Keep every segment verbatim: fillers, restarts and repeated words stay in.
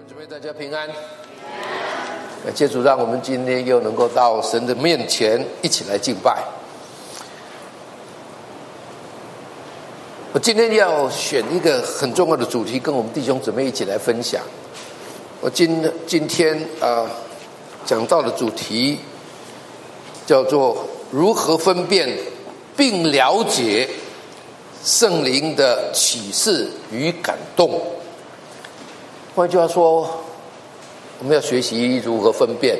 姊妹大家平安。感谢主，让我们今天又能够到神的面前一起来敬拜。我今天要选一个很重要的主题，跟我们弟兄姊妹一起来分享。我今今天啊、呃、讲到的主题叫做如何分辨并了解圣灵的启示与感动。换句话说，我们要学习如何分辨。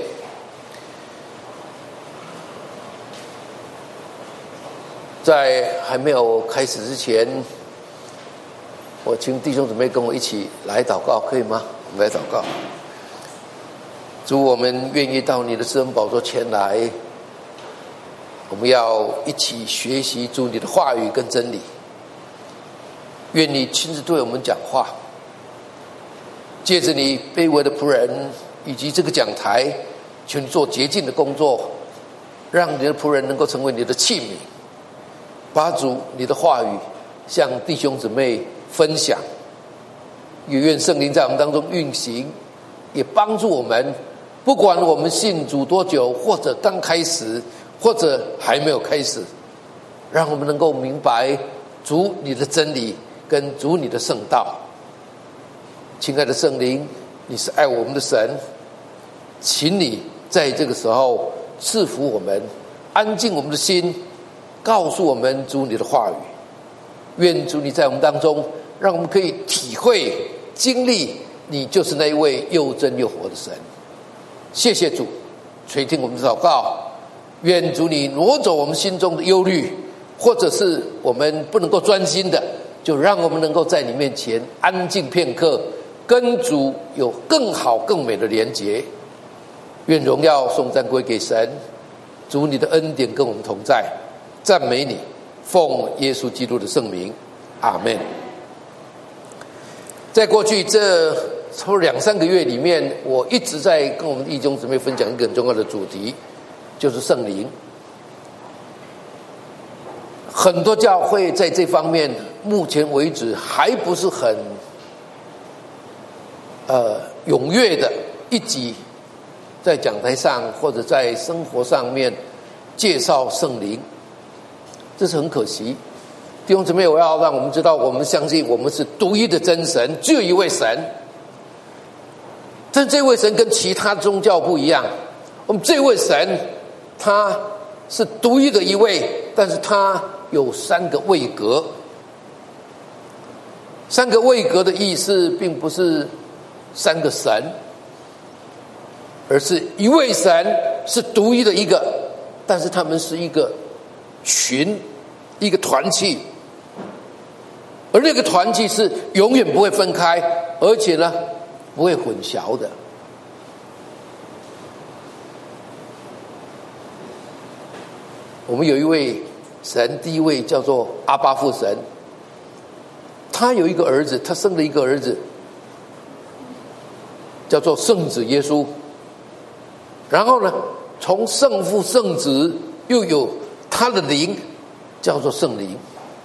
在还没有开始之前，我请弟兄姊妹跟我一起来祷告，可以吗？我们来祷告。主，我们愿意到你的施恩宝座前来，我们要一起学习主你的话语跟真理。愿你亲自对我们讲话，借着你卑微的仆人以及这个讲台，求你做洁净的工作，让你的仆人能够成为你的器皿，把主你的话语向弟兄姊妹分享。也愿圣灵在我们当中运行，也帮助我们，不管我们信主多久，或者刚开始，或者还没有开始，让我们能够明白主你的真理跟主你的圣道。亲爱的圣灵，你是爱我们的神，请你在这个时候赐福我们，安静我们的心，告诉我们主你的话语。愿主你在我们当中，让我们可以体会经历你就是那一位又真又活的神。谢谢主，垂听我们的祷告。愿主你挪走我们心中的忧虑，或者是我们不能够专心的，就让我们能够在你面前安静片刻，跟主有更好更美的连结。愿荣耀颂赞归给神。主你的恩典跟我们同在，赞美你，奉耶稣基督的圣名，阿们。在过去这差不多两三个月里面，我一直在跟我们弟兄姊妹分享一个很重要的主题，就是圣灵。很多教会在这方面目前为止还不是很呃踊跃的一起在讲台上或者在生活上面介绍圣灵，这是很可惜。弟兄姊妹，我要让我们知道，我们相信我们是独一的真神，只有一位神。但这位神跟其他宗教不一样，我们这位神他是独一的一位，但是他有三个位格。三个位格的意思并不是三个神，而是一位神是独一的一个，但是他们是一个群，一个团契，而那个团契是永远不会分开，而且呢不会混淆的。我们有一位神，第一位叫做阿爸父神，他有一个儿子，他生了一个儿子叫做圣子耶稣。然后呢，从圣父圣子又有他的灵，叫做圣灵。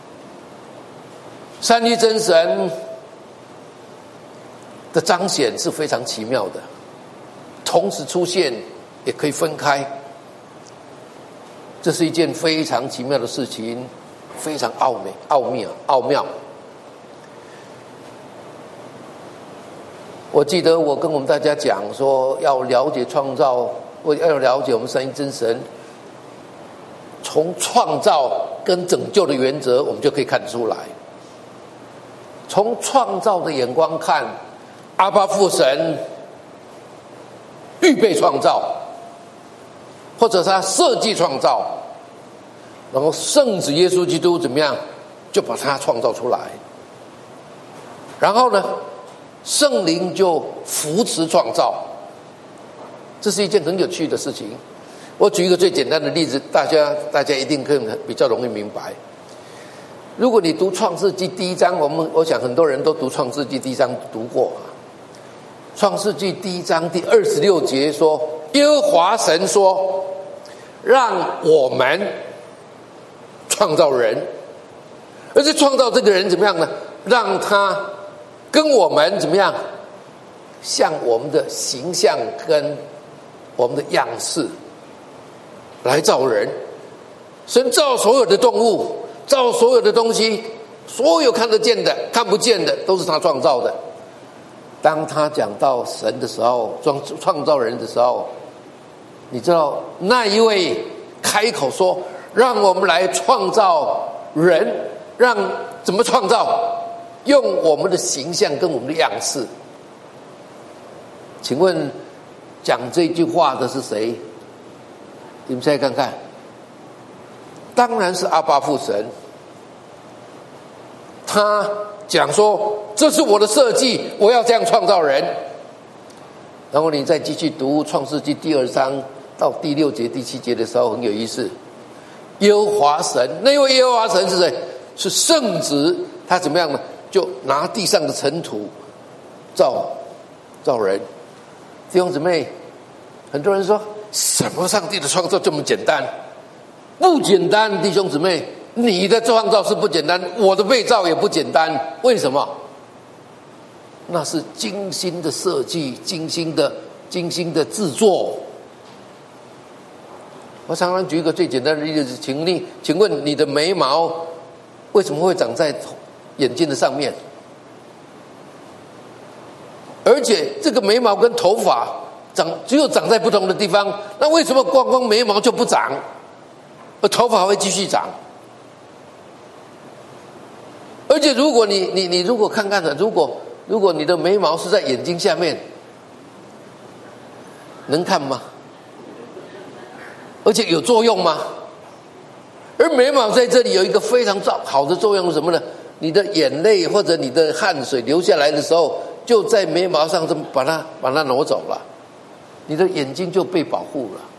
三一真神的彰显是非常奇妙的，同时出现也可以分开，这是一件非常奇妙的事情，非常奥美、奥妙、奥妙。我记得我跟我们大家讲说，要了解创造，我要了解我们三一真神，从创造跟拯救的原则，我们就可以看出来。从创造的眼光看，阿爸父神预备创造，或者他设计创造，然后圣子耶稣基督怎么样，就把他创造出来。然后呢，圣灵就扶持创造，这是一件很有趣的事情。我举一个最简单的例子，大家大家一定可以比较容易明白。如果你读创世纪第一章，我们我想很多人都读创世纪第一章读过。创世纪第一章第二十六节说，耶和华神说，让我们创造人，而且创造这个人怎么样呢？让他跟我们怎么样像我们的形象跟我们的样式来造人。神造所有的动物，造所有的东西，所有看得见的看不见的都是他创造的。当他讲到神的时候，创创造人的时候，你知道那一位开口说让我们来创造人，让怎么创造？用我们的形象跟我们的样式。请问讲这句话的是谁？你们猜看看。当然是阿爸父神。他讲说这是我的设计，我要这样创造人。然后你再继续读创世纪第二章到第六节第七节的时候，很有意思。耶和华神，那位耶和华神是谁？是圣子。他怎么样呢？就拿地上的尘土造造人。弟兄姊妹，很多人说什么上帝的创造这么简单？不简单，弟兄姊妹，你的创造是不简单，我的被造也不简单。为什么？那是精心的设计，精心的精心的制作。我常常举一个最简单的例子，请你请问你的眉毛为什么会长在眼睛的上面？而且这个眉毛跟头发长只有长在不同的地方，那为什么光光眉毛就不长，而头发会继续长？而且如果你你你如果看看的，如果如果你的眉毛是在眼睛下面，能看吗？而且有作用吗？而眉毛在这里有一个非常好的作用是什么呢？你的眼泪或者你的汗水流下来的时候，就在眉毛上这么把它把它挪走了，你的眼睛就被保护了。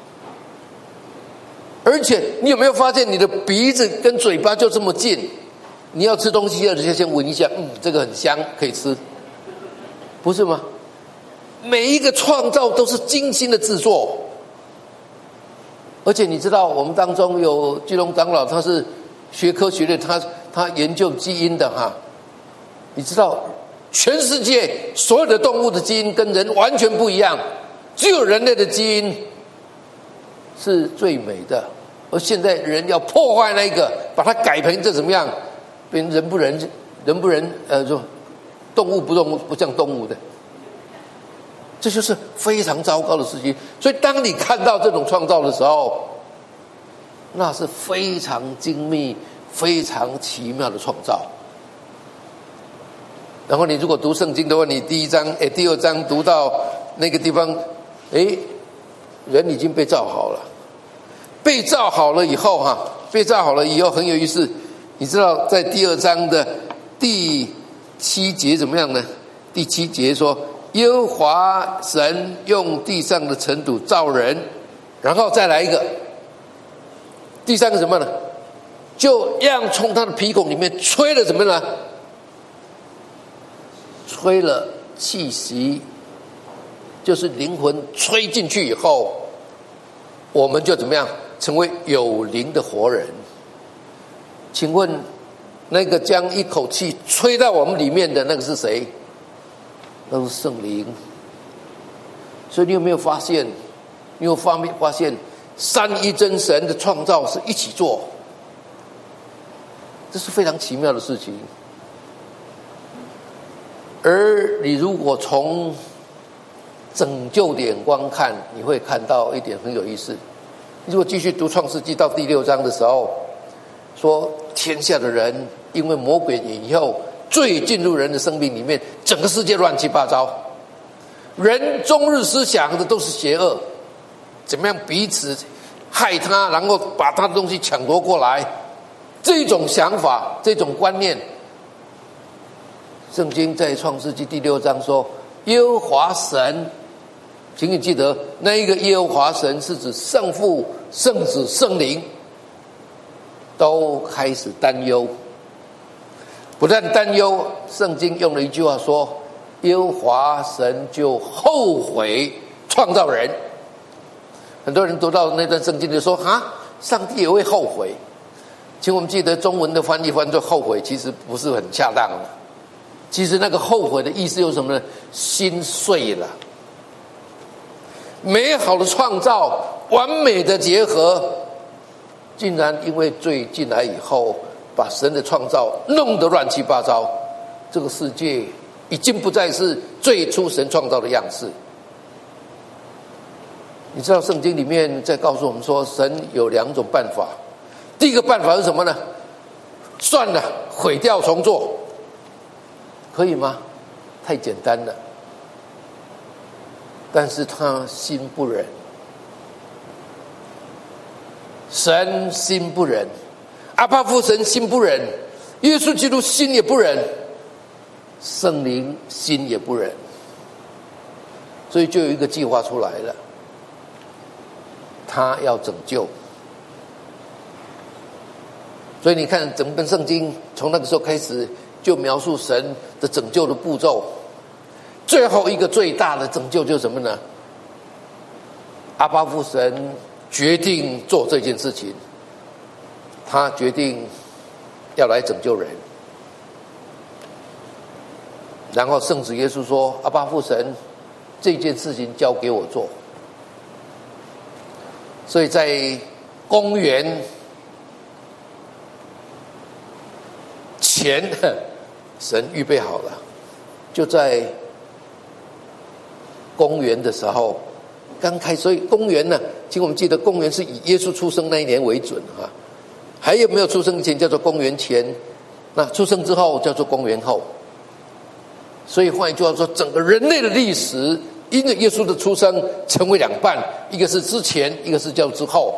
而且你有没有发现你的鼻子跟嘴巴就这么近？你要吃东西要先闻一下，嗯，这个很香，可以吃，不是吗？每一个创造都是精心的制作。而且你知道我们当中有基隆长老，他是学科学的，他他研究基因的哈。你知道全世界所有的动物的基因跟人完全不一样，只有人类的基因是最美的。而现在人要破坏那个，把它改成这怎么样？变人不人，人不人，呃，说动物不动物，不像动物的。这就是非常糟糕的事情。所以当你看到这种创造的时候，那是非常精密非常奇妙的创造。然后你如果读圣经的话，你第一章诶第二章读到那个地方，诶人已经被造好了。被造好了以后哈，被造好了以后很有意思。你知道在第二章的第七节怎么样呢？第七节说耶和华神用地上的尘土造人，然后再来一个第三个什么呢？就让从他的鼻孔里面吹了什么呢？吹了气息，就是灵魂吹进去以后，我们就怎么样成为有灵的活人。请问那个将一口气吹到我们里面的那个是谁？那是圣灵。所以你有没有发现，你有发现发现三一真神的创造是一起做，这是非常奇妙的事情。而你如果从拯救的眼光看，你会看到一点很有意思。如果继续读创世纪到第六章的时候，说天下的人因为魔鬼引诱，罪进入人的生命里面，整个世界乱七八糟，人终日思想的都是邪恶，怎么样彼此害他，然后把他的东西抢夺过来，这种想法这种观念，圣经在创世纪第六章说耶和华神，请你记得那一个耶和华神是指圣父圣子圣灵都开始担忧。不但担忧，圣经用了一句话说耶和华神就后悔创造人。很多人读到那段圣经就说啊，上帝也会后悔。请我们记得中文的翻译翻作后悔，其实不是很恰当的。其实那个后悔的意思有什么呢？ 心碎了。美好的创造，完美的结合，竟然因为罪进来以后，把神的创造弄得乱七八糟。这个世界已经不再是最初神创造的样式。你知道圣经里面在告诉我们说，神有两种办法。第一个办法是什么呢？算了，毁掉重做，可以吗？太简单了。但是他心不忍，神心不忍，阿爸父神心不忍，耶稣基督心也不忍，圣灵心也不忍，所以就有一个计划出来了，他要拯救。所以你看整本圣经从那个时候开始就描述神的拯救的步骤。最后一个最大的拯救就是什么呢？阿爸父神决定做这件事情，他决定要来拯救人。然后圣子耶稣说，阿爸父神这件事情交给我做。所以在公元前，神预备好了，就在公元的时候刚开，所以公元呢，请我们记得公元是以耶稣出生那一年为准啊。还有没有出生前叫做公元前，那出生之后叫做公元后。所以换一句话说，整个人类的历史因着耶稣的出生成为两半，一个是之前，一个是叫之后。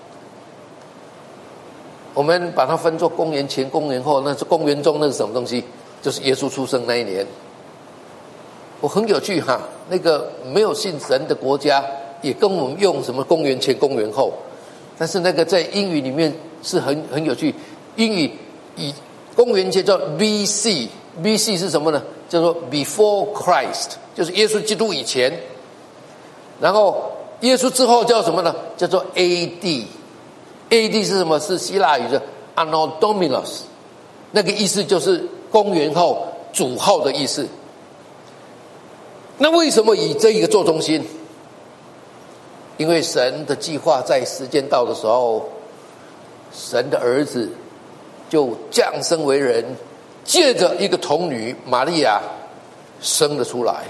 我们把它分作公元前、公元后，那是公元中，那是什么东西？就是耶稣出生那一年。我很有趣哈，那个没有信神的国家也跟我们用什么公元前、公元后，但是那个在英语里面是很很有趣。英语以公元前叫 B C，B C 是什么呢？叫做 Before Christ， 就是耶稣基督以前。然后耶稣之后叫什么呢？叫做 A D。A D 是什么？是希腊语的 Anno Dominus， 那个意思就是公元后、主后的意思。那为什么以这一个做中心？因为神的计划在时间到的时候，神的儿子就降生为人，借着一个童女玛利亚生了出来。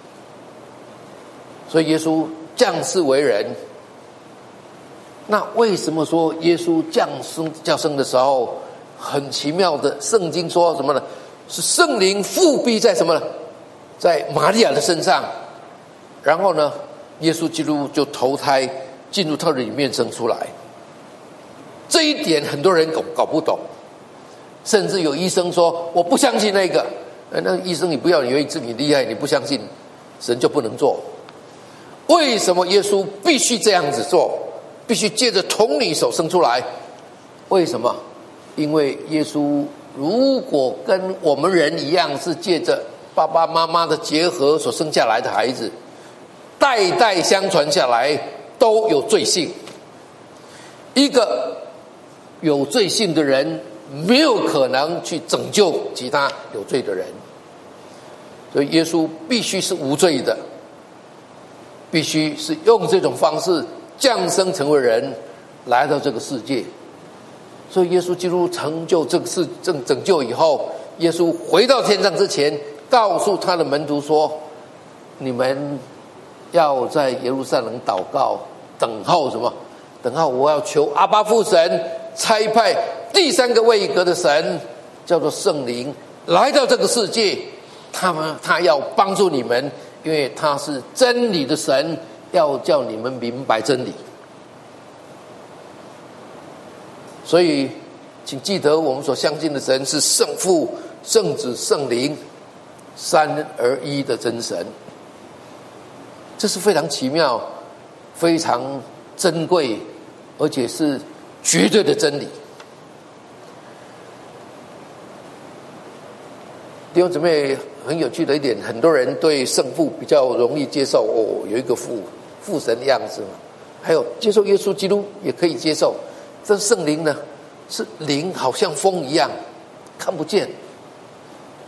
所以耶稣降世为人。那为什么说耶稣降生降生的时候很奇妙的？圣经说什么呢？是圣灵复辟在什么呢？在玛利亚的身上，然后呢，耶稣基督就投胎进入他的里面生出来。这一点很多人搞搞不懂，甚至有医生说我不相信那个。那个医生你不要以为自己厉害，你不相信神就不能做。为什么耶稣必须这样子做？必须借着童女手生出来？为什么？因为耶稣如果跟我们人一样，是借着爸爸妈妈的结合所生下来的孩子，代代相传下来都有罪性。一个有罪性的人没有可能去拯救其他有罪的人，所以耶稣必须是无罪的，必须是用这种方式降生成为人，来到这个世界。所以耶稣基督成就这个事拯拯救以后，耶稣回到天上之前，告诉他的门徒说：你们要在耶路撒冷祷告，等候什么？等候我要求阿爸父神差派第三个位格的神，叫做圣灵，来到这个世界。他们他要帮助你们，因为他是真理的神，要叫你们明白真理。所以请记得，我们所相信的神是圣父、圣子、圣灵三而一的真神。这是非常奇妙、非常珍贵，而且是绝对的真理。弟兄姊妹，很有趣的一点，很多人对圣父比较容易接受，哦，有一个父父神的样子嘛，还有接受耶稣基督也可以接受。这圣灵呢，是灵，好像风一样，看不见。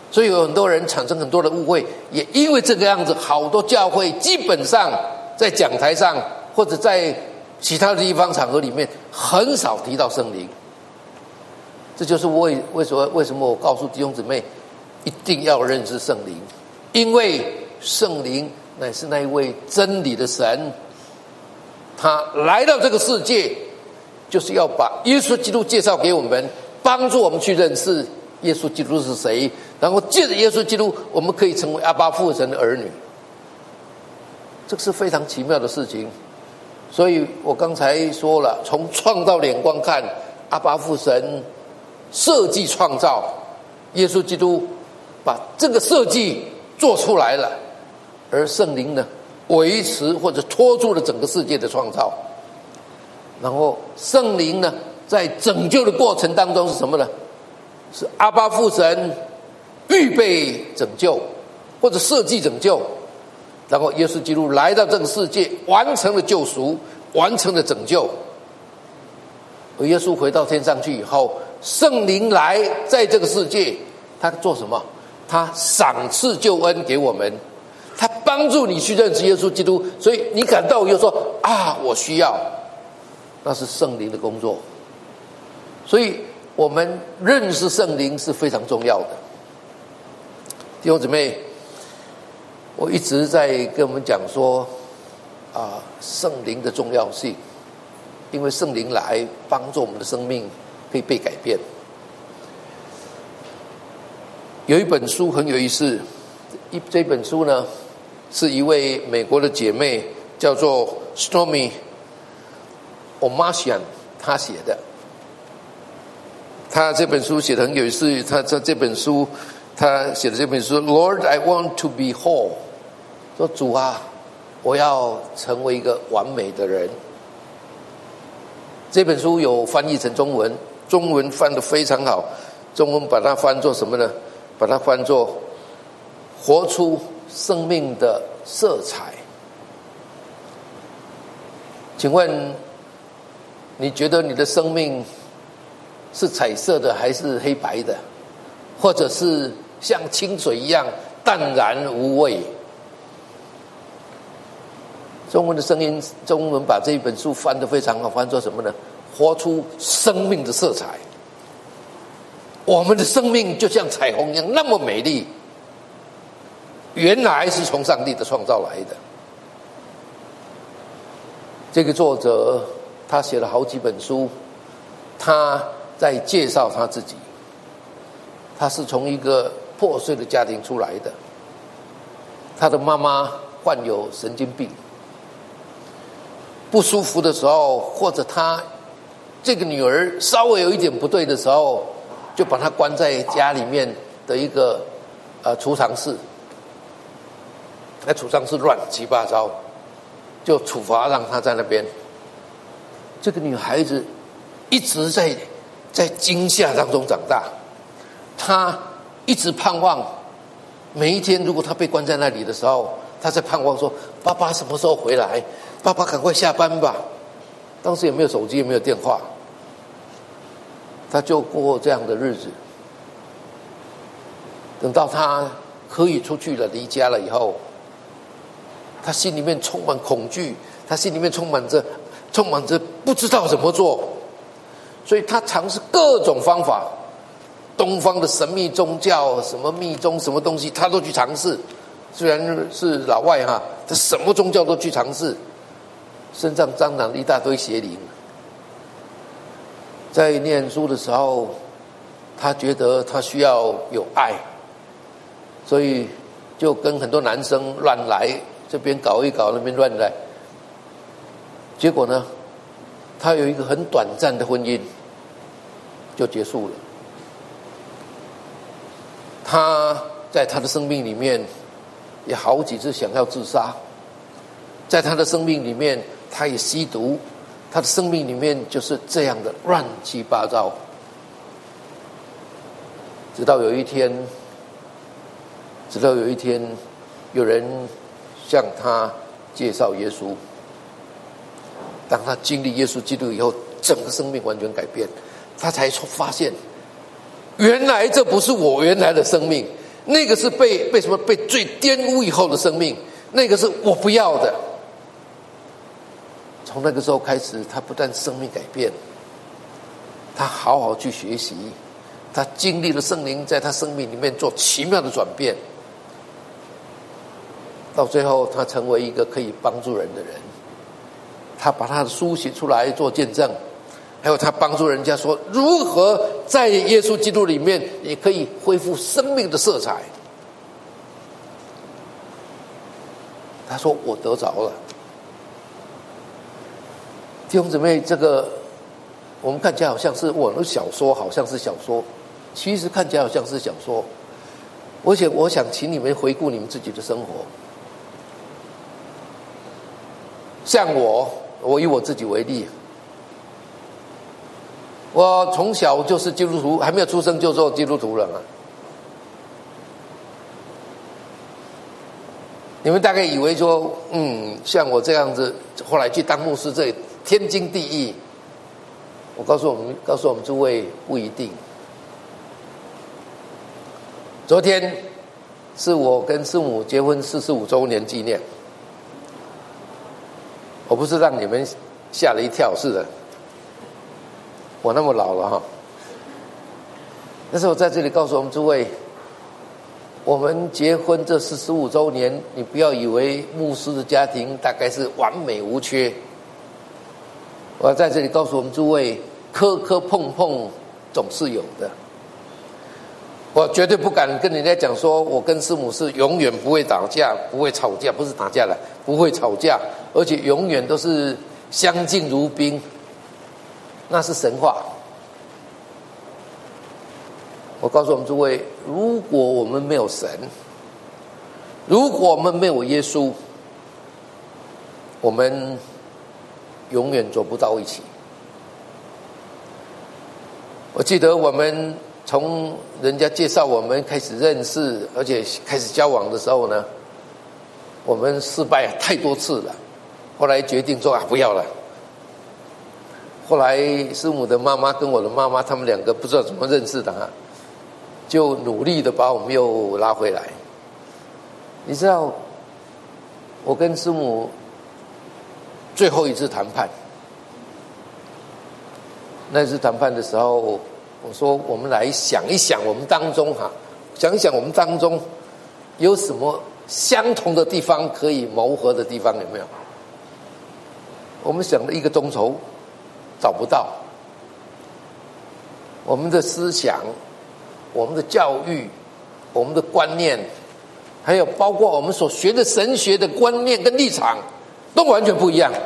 所以有很多人产生很多的误会，也因为这个样子，好多教会基本上在讲台上或者在其他的地方场合里面很少提到圣灵。这就是为为什么为什么我告诉弟兄姊妹一定要认识圣灵，因为圣灵乃是那一位真理的神，他来到这个世界就是要把耶稣基督介绍给我们，帮助我们去认识耶稣基督是谁，然后借着耶稣基督我们可以成为阿爸父神的儿女。这是非常奇妙的事情。所以我刚才说了，从创造的眼光看，阿爸父神设计创造，耶稣基督把这个设计做出来了，而圣灵呢维持或者拖住了整个世界的创造。然后圣灵呢在拯救的过程当中是什么呢？是阿爸父神预备拯救或者设计拯救，然后耶稣基督来到这个世界，完成了救赎，完成了拯救。而耶稣回到天上去以后，圣灵来在这个世界，他做什么？他赏赐救恩给我们，他帮助你去认识耶稣基督。所以你感到又说啊，我需要，那是圣灵的工作。所以我们认识圣灵是非常重要的。弟兄姊妹，我一直在跟我们讲说啊，圣灵的重要性，因为圣灵来帮助我们的生命可以被改变。有一本书很有意思，一这本书呢是一位美国的姐妹叫做 Stormy Omartian 她写的。她这本书写得很有意思，她在这本书她写的这本书 Lord I want to be whole， 说主啊，我要成为一个完美的人。这本书有翻译成中文，中文翻得非常好，中文把它翻作什么呢？把它翻作活出生命的色彩。请问你觉得你的生命是彩色的还是黑白的，或者是像清水一样淡然无味？中文的声音，中文把这一本书翻得非常好，翻作什么呢？活出生命的色彩。我们的生命就像彩虹一样那么美丽，原来是从上帝的创造来的。这个作者他写了好几本书，他在介绍他自己。他是从一个破碎的家庭出来的，他的妈妈患有神经病，不舒服的时候，或者他这个女儿稍微有一点不对的时候，就把她关在家里面的一个呃储藏室，那储藏室乱七八糟，就处罚让她在那边。这个女孩子一直在在惊吓当中长大，她一直盼望每一天，如果她被关在那里的时候，她在盼望说：爸爸什么时候回来？爸爸赶快下班吧。当时也没有手机，也没有电话，他就过这样的日子。等到他可以出去了，离家了以后，他心里面充满恐惧，他心里面充满着充满着不知道怎么做，所以他尝试各种方法，东方的神秘宗教，什么密宗，什么东西他都去尝试。虽然是老外哈，他什么宗教都去尝试，身上沾染了一大堆邪灵。在念书的时候，他觉得他需要有爱，所以就跟很多男生乱来，这边搞一搞，那边乱来。结果呢，他有一个很短暂的婚姻就结束了。他在他的生命里面也好几次想要自杀，在他的生命里面他也吸毒，他的生命里面就是这样的乱七八糟。直到有一天直到有一天有人向他介绍耶稣，当他经历耶稣基督以后，整个生命完全改变，他才发现原来这不是我原来的生命， 那个是被被什么？被罪玷污以后的生命，那个是我不要的。从那个时候开始，他不但生命改变，他好好去学习，他经历了圣灵在他生命里面做奇妙的转变，到最后他成为一个可以帮助人的人。他把他的书写出来做见证，还有他帮助人家说如何在耶稣基督里面也可以恢复生命的色彩。他说我得着了。弟兄姊妹，这个我们看起来好像是我的小说，好像是小说，其实看起来好像是小说。而且我想请你们回顾你们自己的生活。像我我以我自己为例，我从小就是基督徒，还没有出生就做基督徒了嘛。你们大概以为说，嗯，像我这样子，后来去当牧师，这天经地义。我告诉我们，告诉我们诸位，不一定。昨天是我跟师母结婚四十五周年纪念。我不是让你们吓了一跳，是的，我那么老了哈。但是我在这里告诉我们诸位，我们结婚这四十五周年，你不要以为牧师的家庭大概是完美无缺。我要在这里告诉我们诸位，磕磕碰碰总是有的。我绝对不敢跟人家讲说我跟师母是永远不会打架，不会吵架，不是打架了，不会吵架，而且永远都是相敬如宾，那是神话。我告诉我们诸位，如果我们没有神，如果我们没有耶稣，我们永远走不到一起。我记得我们从人家介绍我们开始认识，而且开始交往的时候呢，我们失败太多次了。后来决定说啊，不要了。后来师母的妈妈跟我的妈妈，他们两个不知道怎么认识的啊，就努力的把我们又拉回来。你知道，我跟师母最后一次谈判，那次谈判的时候，我说我们来想一想，我们当中哈，想一想我们当中有什么相同的地方可以谋合的地方，有没有？我们想了一个钟头，找不到。我们的思想，我们的教育，我们的观念，还有包括我们所学的神学的观念跟立场，都完全不一样。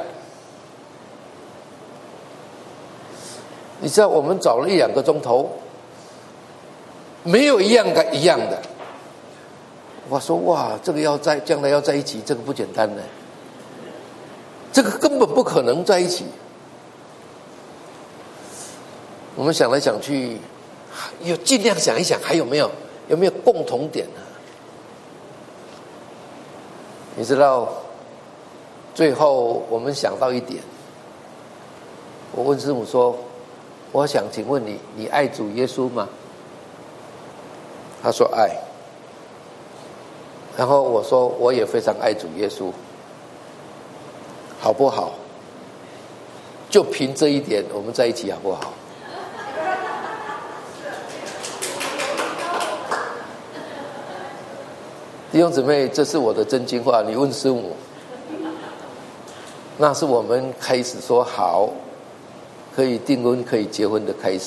你知道，我们找了一两个钟头，没有一样的一样的。我说哇，这个要在将来要在一起，这个不简单呢。这个根本不可能在一起。我们想来想去，有尽量想一想，还有没有有没有共同点呢？你知道，最后我们想到一点，我问师母说：“我想请问你，你爱主耶稣吗？”他说爱。然后我说我也非常爱主耶稣。好不好？就凭这一点，我们在一起好不好？弟兄姊妹，这是我的真心话。你问师母，那是我们开始说好，可以订婚、可以结婚的开始。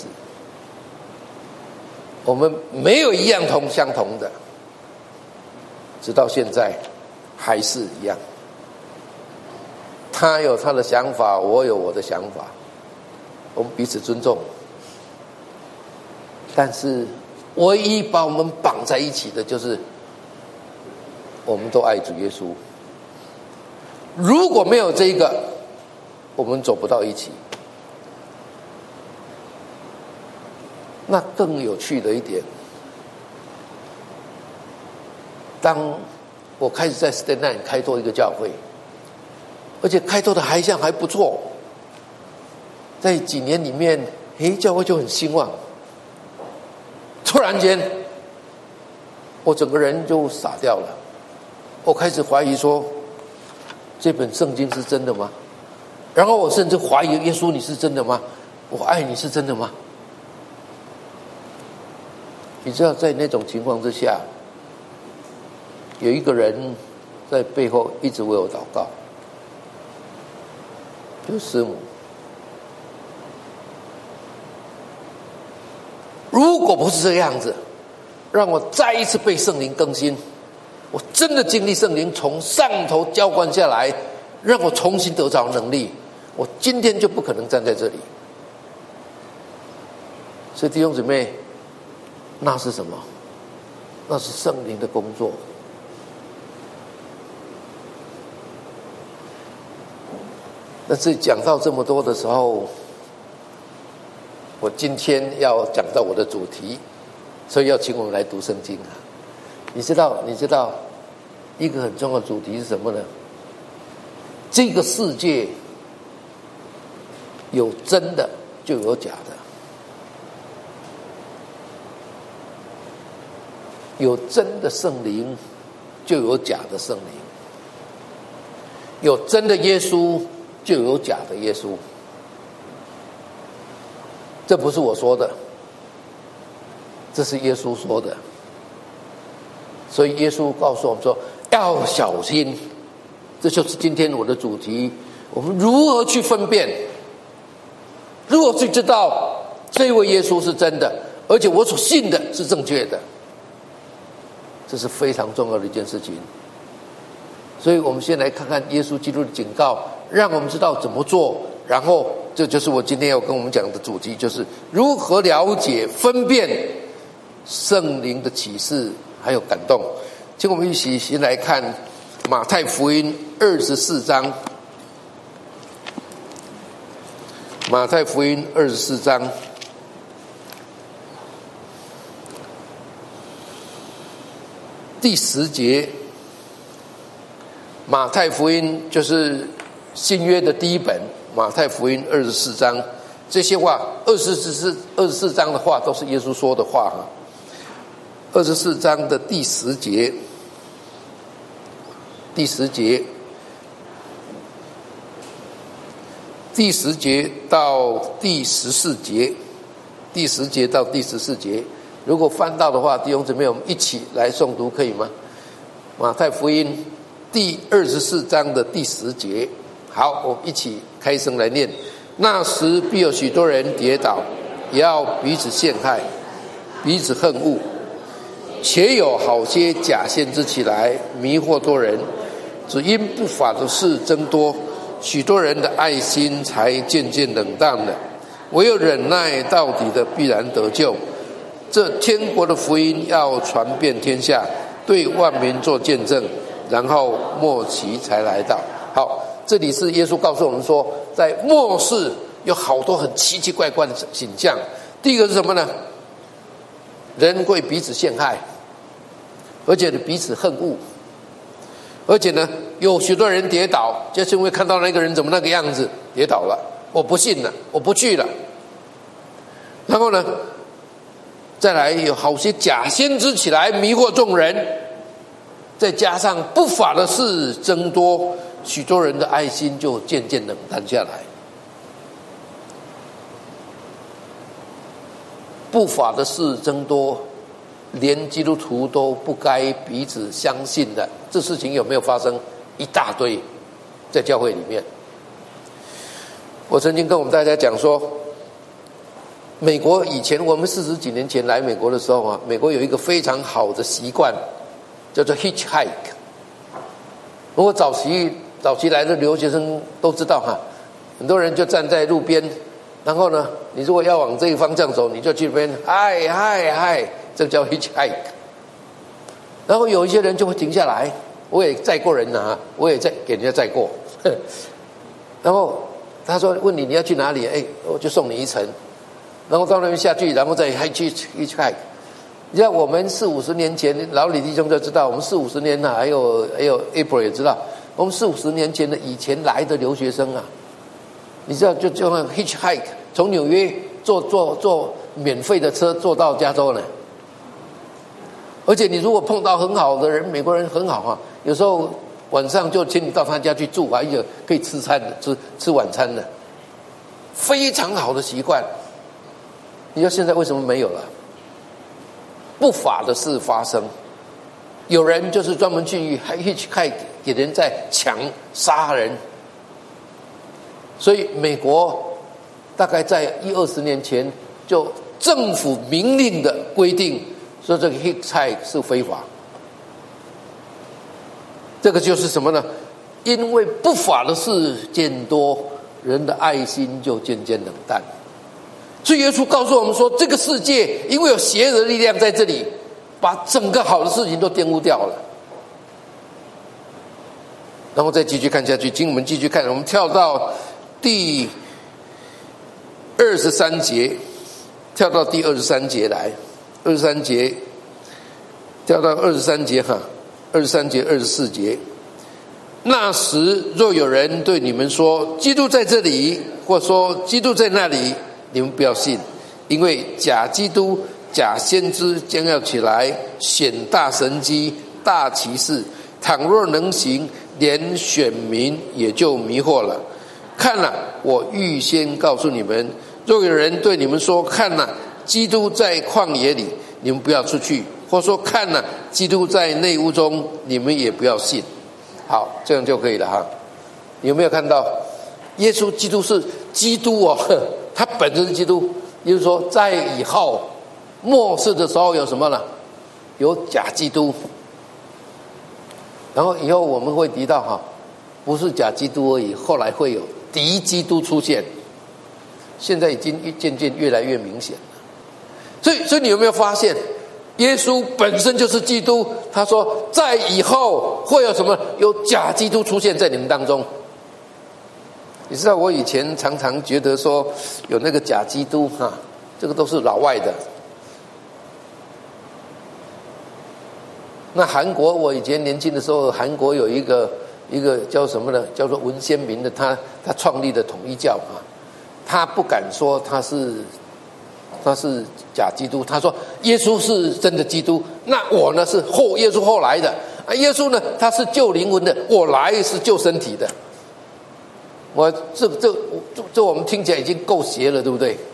我们没有一样同相同的，直到现在还是一样。他有他的想法，我有我的想法，我们彼此尊重。但是唯一把我们绑在一起的就是我们都爱主耶稣。如果没有这个，我们走不到一起。那更有趣的一点，当我开始在 Stanline 开拓一个教会，而且开拓的还像还不错，在几年里面，诶，教会就很兴旺。突然间， 我整个人就傻掉了。我开始怀疑说，这本圣经是真的吗？然后我甚至怀疑耶稣你是真的吗？我爱你是真的吗？你知道在那种情况之下，有一个人在背后一直为我祷告，就是师母。如果不是这样子，让我再一次被圣灵更新，我真的经历圣灵从上头浇灌下来，让我重新得着能力，我今天就不可能站在这里。所以弟兄姊妹，那是什么？那是圣灵的工作。但是讲到这么多的时候，我今天要讲到我的主题，所以要请我们来读圣经啊。你知道，你知道一个很重要的主题是什么呢？这个世界有真的就有假的，有真的圣灵就有假的圣灵，有真的耶稣就有假的耶稣。这不是我说的，这是耶稣说的。所以耶稣告诉我们说要小心，这就是今天我的主题。我们如何去分辨，如何去知道这位耶稣是真的，而且我所信的是正确的，这是非常重要的一件事情。所以我们先来看看耶稣基督的警告，让我们知道怎么做，然后这就是我今天要跟我们讲的主题，就是如何了解分辨圣灵的启示还有感动。请我们一起先来看马太福音二十四章，马太福音二十四章第十节。马太福音就是新约的第一本，马太福音二十四章，这些话二十四二十四章的话都是耶稣说的话哈。二十四章的第十节，第十节，第十节到第十四节，第十节到第十四节，如果翻到的话，弟兄姊妹，我们一起来诵读可以吗？马太福音第二十四章的第十节，好，我们一起开声来念。那时必有许多人跌倒，也要彼此陷害，彼此恨恶，且有好些假先知起来，迷惑多人。只因不法的事增多，许多人的爱心才渐渐冷淡了。唯有忍耐到底的，必然得救。这天国的福音要传遍天下，对万民做见证，然后末期才来到。好，这里是耶稣告诉我们说，在末世有好多很奇奇怪怪的景象。第一个是什么呢？人会彼此陷害，而且彼此恨恶，而且呢，有许多人跌倒，就是因为看到那个人怎么那个样子，跌倒了，我不信了，我不去了。然后呢，再来有好些假先知起来迷惑众人，再加上不法的事增多，许多人的爱心就渐渐冷淡下来。不法的事增多，连基督徒都不该彼此相信的，这事情有没有发生？一大堆，在教会里面。我曾经跟我们大家讲说，美国以前我们四十几年前来美国的时候啊，美国有一个非常好的习惯，叫做 hitchhike。如果早期早期来的留学生都知道哈，很多人就站在路边，然后呢，你如果要往这个方向走，你就去那边嗨嗨嗨，这叫 hitchhike。然后有一些人就会停下来，我也载过人啊，我也在给人家载过。然后他说问你你要去哪里？哎，我就送你一程。然后到那边下去，然后再还去 hitchhike。你像我们四五十年前，老李弟兄就知道，我们四五十年啊，还有还有 April 也知道，我们四五十年前的以前来的留学生啊，你知道就就像 hitchhike， 从纽约坐坐坐免费的车坐到加州呢。 而且你如果碰到很好的人，美国人很好啊，有时候晚上就请你到他家去住，而且可以吃餐的，吃吃晚餐的，非常好的习惯。你说现在为什么没有了？不法的事发生，有人就是专门去还去看给人在抢杀人，所以美国大概在一二十年前就政府明令的规定说这个 hitchhike 是非法。这个就是什么呢？因为不法的事渐多，人的爱心就渐渐冷淡。所以耶稣告诉我们说，这个世界因为有邪恶的力量在这里，把整个好的事情都玷污掉了。然后再继续看下去，经我们继续看，我们跳到第二十三节，跳到第二十三节来，二十三节，跳到二十三节哈，二十三节、二十四节。那时若有人对你们说基督在这里，或说基督在那里，你们不要信，因为假基督、假先知将要起来，显大神迹、大奇事，倘若能行，连选民也就迷惑了。看了，我预先告诉你们，若有人对你们说，看了，基督在旷野里，你们不要出去，或说看了，基督在内屋中，你们也不要信。好，这样就可以了哈。有没有看到耶稣基督是基督哦？他本身是基督，也就是说在以后末世的时候有什么呢？有假基督。然后以后我们会提到哈，不是假基督而已，后来会有敌基督出现，现在已经渐渐越来越明显了。所以，所以你有没有发现，耶稣本身就是基督？他说，在以后会有什么？有假基督出现在你们当中。你知道，我以前常常觉得说，有那个假基督哈，这个都是老外的。那韩国，我以前年轻的时候，韩国有一个一个叫什么呢？叫做文先明的，他他创立的统一教啊，他不敢说他是他是假基督，他说耶稣是真的基督，那我呢是后耶稣后来的啊，耶稣呢他是救灵魂的，我来是救身体的。我这这这这我们听起来已经够邪了，对不对？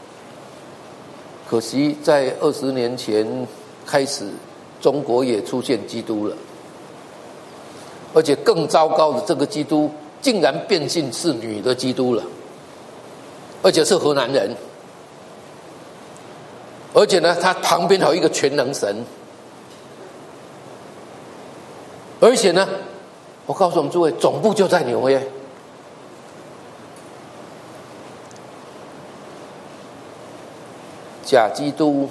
可惜在二十年前开始，中国也出现基督了，而且更糟糕的，这个基督竟然变性是女的基督了，而且是河南人，而且呢，他旁边还有一个全能神，而且呢，我告诉我们诸位，总部就在纽约。假基督、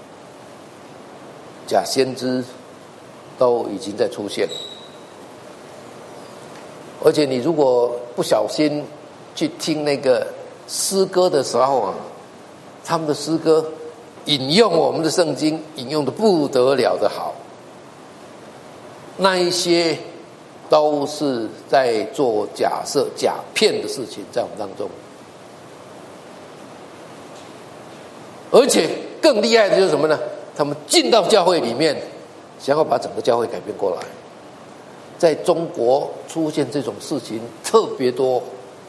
假先知都已经在出现，而且你如果不小心去听那个诗歌的时候啊，他们的诗歌引用我们的圣经，引用的不得了的好，那一些都是在做假设、假骗的事情，在我们当中。而且更厉害的就是什么呢？他们进到教会里面，想要把整个教会改变过来。在中国出现这种事情特别多，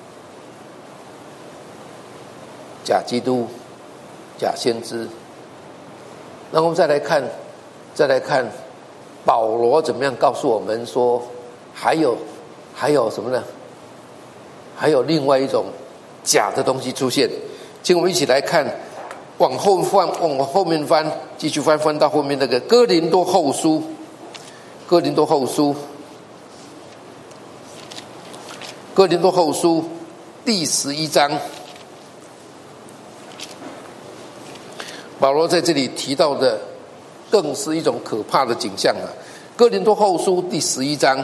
假基督、假先知。那我们再来看，再来看保罗怎么样告诉我们说，还有还有什么呢？还有另外一种假的东西出现，请我们一起来看。往后翻，往后面翻，继续翻，翻到后面那个哥林多后书，哥林多后书，哥林多后书第十一章，保罗在这里提到的更是一种可怕的景象啊！哥林多后书第十一章，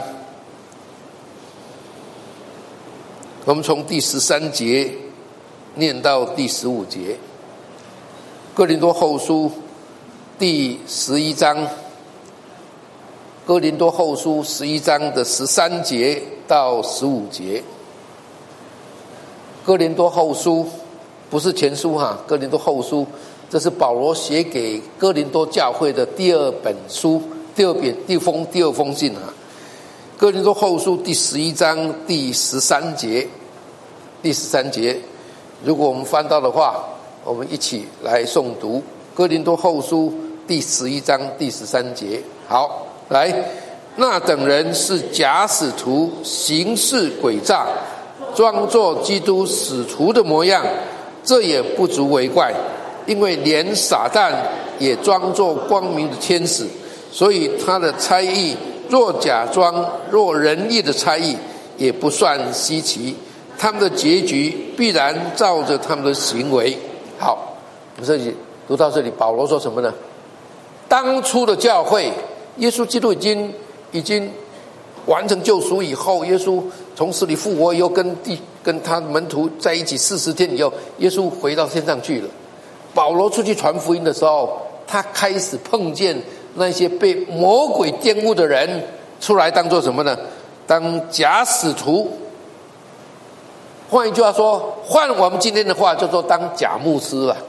我们从第十三节念到第十五节。哥林多后书第十一章，哥林多后书十一章的十三节到十五节。哥林多后书不是前书哈，哥林多后书这是保罗写给哥林多教会的第二本书，第二篇第封第二封信啊。哥林多后书第十一章第十三节，第十三节，如果我们翻到的话，我们一起来诵读哥林多后书第十一章第十三节。好，来，那等人是假使徒，行事诡诈，装作基督使徒的模样，这也不足为怪，因为连撒旦也装作光明的天使，所以他的差役若假装若仁义的差役，也不算稀奇，他们的结局必然照着他们的行为。好，我们这里读到这里，保罗说什么呢？当初的教会，耶稣基督已经已经完成救赎以后，耶稣从死里复活以后，跟地跟他门徒在一起四十天以后，耶稣回到天上去了。保罗出去传福音的时候，他开始碰见那些被魔鬼玷污的人出来当做什么呢？当假使徒。换一句话说，换我们今天的话叫做当假牧师了。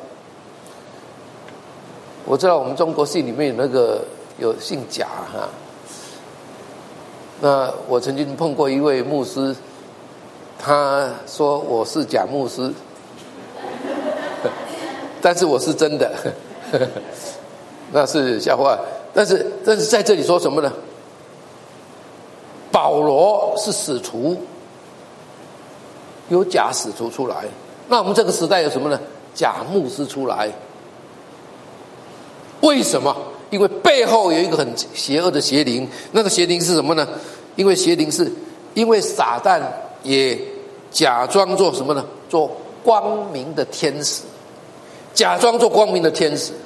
我知道我们中国戏里面有那个有姓贾哈，那我曾经碰过一位牧师，他说我是假牧师，但是我是真的，那是笑话。但是但是在这里说什么呢？保罗是使徒，有假使徒出来。那我们这个时代有什么呢？假牧师出来。为什么？因为背后有一个很邪恶的邪灵。那个邪灵是什么呢？因为邪灵是因为撒旦也假装做什么呢？做光明的天使，假装做光明的天使。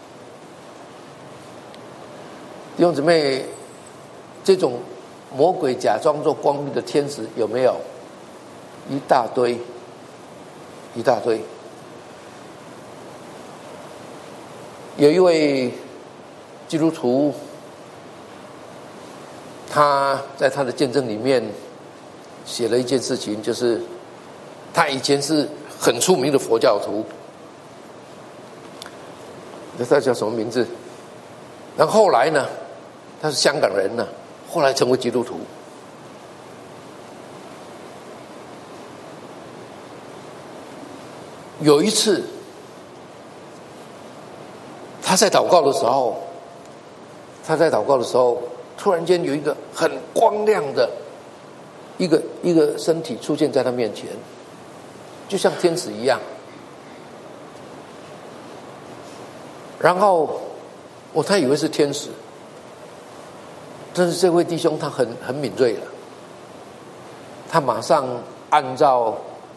弟兄姊妹，这种魔鬼假装做光明的天使有没有？一大堆，一大堆。有一位基督徒，他在他的见证里面写了一件事情，就是他以前是很出名的佛教徒，你知道他叫什么名字？然后后来呢，他是香港人呢，后来成为基督徒。有一次他在祷告的时候，他在祷告的时候，突然间有一个很光亮的一个一个身体出现在他面前，就像天使一样。然后，哦，他以为是天使，但是这位弟兄他很很敏锐了，他马上按照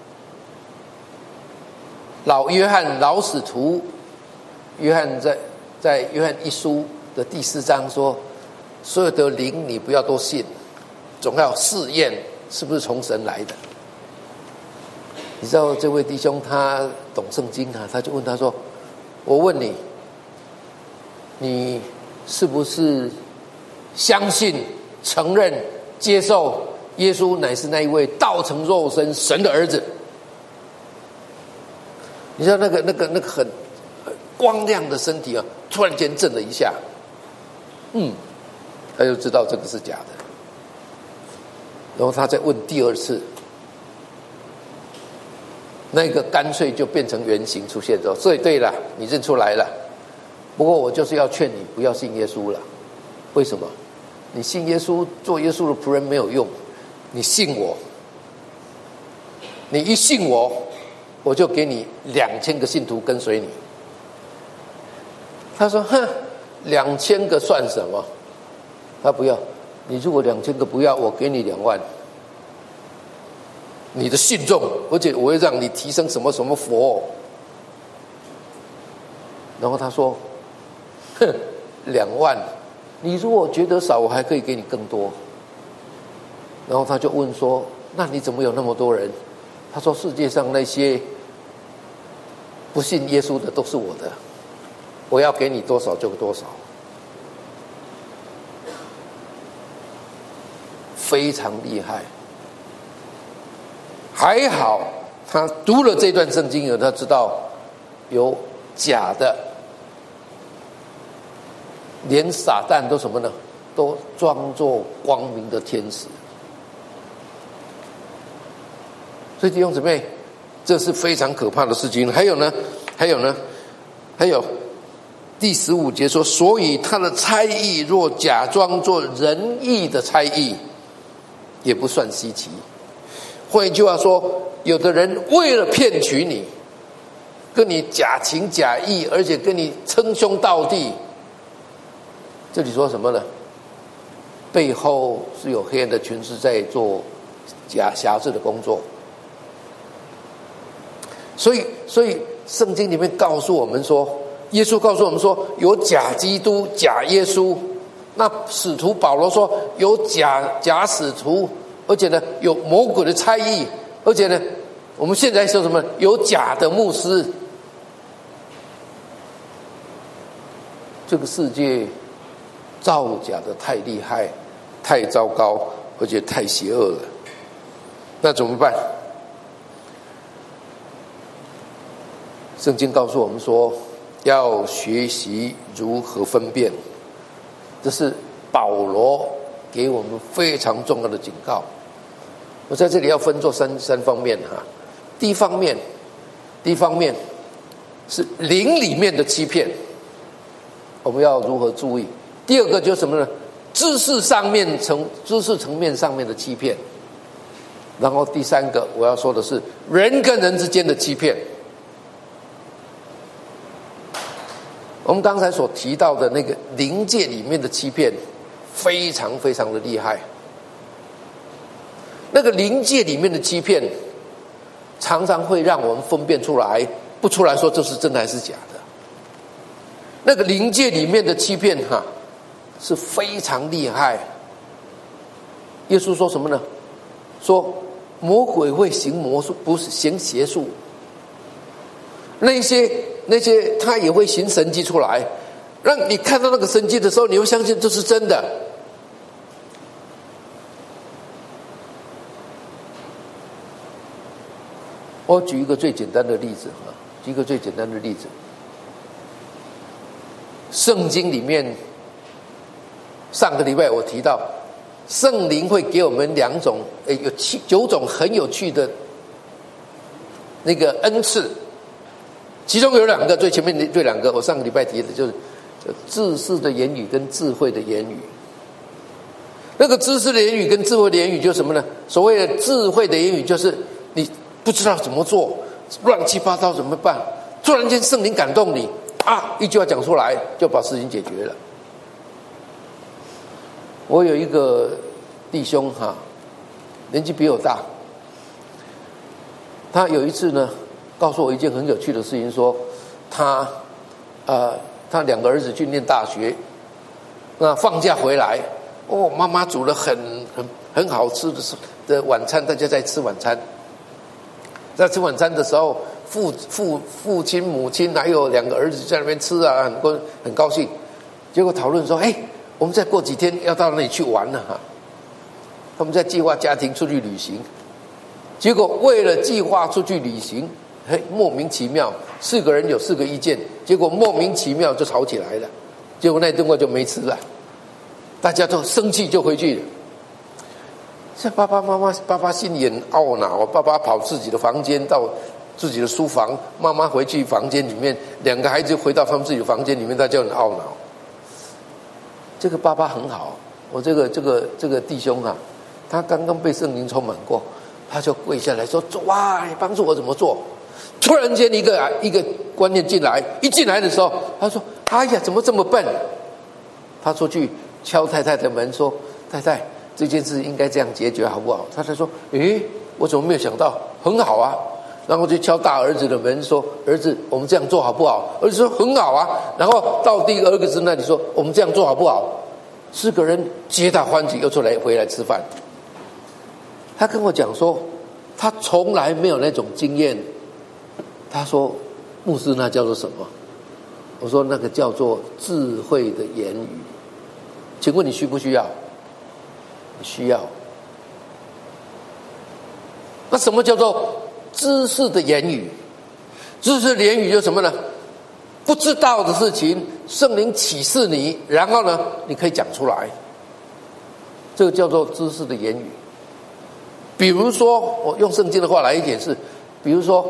老约翰老使徒。约翰在在约翰一书的第四章说，所有的灵你不要都信，总要试验是不是从神来的。你知道这位弟兄他懂圣经啊，他就问他说，我问你，你是不是相信承认接受耶稣乃是那一位道成肉身神的儿子？你知道那个那个那个很光亮的身体啊，突然间震了一下，嗯，他就知道这个是假的。然后他再问第二次，那个干脆就变成原形出现之后，所以对了，你认出来了。不过我就是要劝你不要信耶稣了。为什么？你信耶稣，做耶稣的仆人没有用，你信我，你一信我，我就给你两千个信徒跟随你。他说：“哼，两千个算什么？他不要。你如果两千个不要，我给你两万。你的信众，而且我会让你提升什么什么佛。”然后他说：“哼，两万，你如果觉得少，我还可以给你更多。”然后他就问说：“那你怎么有那么多人？”他说：“世界上那些不信耶稣的都是我的。”我要给你多少就多少，非常厉害。还好他读了这段圣经以后，他知道有假的，连撒旦都什么呢？都装作光明的天使。所以弟兄姊妹，这是非常可怕的事情。还有呢，还有呢，还有第十五节说，所以他的差役若假装作仁义的差役，也不算稀奇。换一句话说，有的人为了骗取你，跟你假情假意，而且跟你称兄道弟，这里说什么呢？背后是有黑暗的权势在做假辖制的工作。所以，所以圣经里面告诉我们说，耶稣告诉我们说，有假基督、假耶稣。那使徒保罗说，有假假使徒。而且呢，有魔鬼的差役，而且呢，我们现在说什么？有假的牧师。这个世界造假的太厉害、太糟糕，而且太邪恶了。那怎么办？圣经告诉我们说，要学习如何分辨。这是保罗给我们非常重要的警告。我在这里要分作三三方面哈。第一方面，第一方面是灵里面的欺骗，我们要如何注意？第二个就是什么呢？知识上面层知识层面上面的欺骗。然后第三个我要说的是人跟人之间的欺骗。我们刚才所提到的那个灵界里面的欺骗，非常非常的厉害。那个灵界里面的欺骗，常常会让我们分辨出来，不出来说这是真的还是假的。那个灵界里面的欺骗哈，是非常厉害。耶稣说什么呢？说魔鬼会行魔术，不是行邪术。那些那些他也会行神迹出来，让你看到那个神迹的时候，你会相信这是真的。我举一个最简单的例子啊，举一个最简单的例子。圣经里面，上个礼拜我提到，圣灵会给我们两种，诶，有七九种很有趣的那个恩赐。其中有两个，最前面的这两个，我上个礼拜提的就是知识的言语跟智慧的言语。那个知识的言语跟智慧的言语就是什么呢？所谓的智慧的言语，就是你不知道怎么做，乱七八糟怎么办？突然间圣灵感动你啊，一句话讲出来就把事情解决了。我有一个弟兄哈，年纪比我大，他有一次呢告诉我一件很有趣的事情，说他呃他两个儿子去念大学，那放假回来，哦，妈妈煮了很很很好吃的的晚餐，大家在吃晚餐。在吃晚餐的时候，父父父亲、母亲还有两个儿子在那边吃啊，很很高兴。结果讨论说：“哎，我们再过几天要到那里去玩了哈。”他们在计划家庭出去旅行，结果为了计划出去旅行，嘿，莫名其妙，四个人有四个意见，结果莫名其妙就吵起来了。结果那顿饭就没吃了，大家都生气就回去了。像爸爸妈妈，爸爸心里很懊恼，爸爸跑自己的房间到自己的书房，妈妈回去房间里面，两个孩子回到他们自己的房间里面，大家很懊恼。这个爸爸很好，我这个这个这个弟兄啊，他刚刚被圣灵充满过，他就跪下来说：“哇，你帮助我怎么做？”突然间一个一个观念进来，一进来的时候，他说：“哎呀，怎么这么笨？”他出去敲太太的门说：“太太，这件事应该这样解决好不好？”太太说：“诶，我怎么没有想到？很好啊。”然后就敲大儿子的门说：“儿子，我们这样做好不好？”儿子说：“很好啊。”然后到第一个儿子那里说：“我们这样做好不好？”四个人皆大欢喜，又出来回来吃饭。他跟我讲说，他从来没有那种经验。他说：“牧师，那叫做什么？”我说：“那个叫做智慧的言语。”请问你需不需要？需要。那什么叫做知识的言语？知识的言语就是什么呢？ 不知道的事情，圣灵启示你，然后呢，你可以讲出来。这个叫做知识的言语。比如说，我用圣经的话来解释，比如说，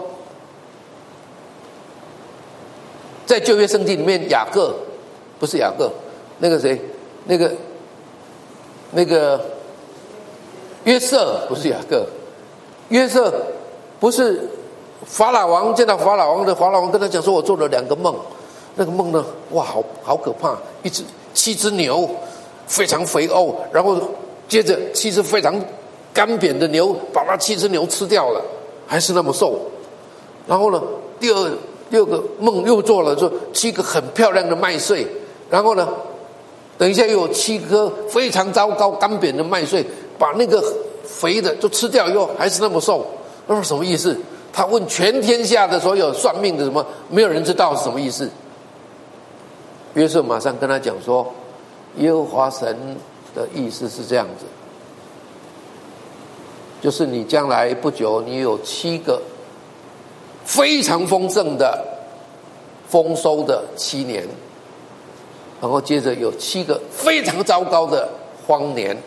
在旧约圣经里面，雅各不是雅各，那个谁，那个那个约瑟不是雅各，约瑟不是法老王见到法老王的，法老王跟他讲说，我做了两个梦，那个梦呢，哇，好好可怕，一只七只牛非常肥厚，然后接着七只非常干瘪的牛把那七只牛吃掉了，还是那么瘦。然后呢，第二第二个梦又做了，说七个很漂亮的麦穗，然后呢，等一下又有七颗非常糟糕干瘪的麦穗，把那个肥的就吃掉以后还是那么瘦。那是什么意思？他问全天下的所有算命的什么，没有人知道是什么意思。约瑟马上跟他讲说，耶和华神的意思是这样子，就是你将来不久，你有七个非常丰盛的丰收的七年，然后接着有七个非常糟糕的荒年，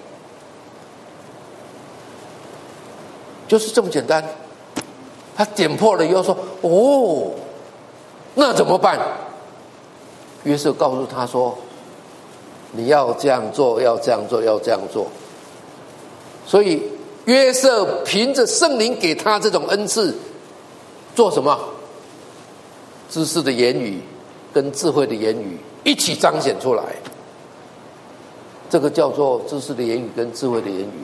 就是这么简单。他点破了以后说，哦，那怎么办？约瑟告诉他说，你要这样做，要这样做，要这样做。所以约瑟凭着圣灵给他这种恩赐，做什么？知识的言语跟智慧的言语一起彰显出来，这个叫做知识的言语跟智慧的言语。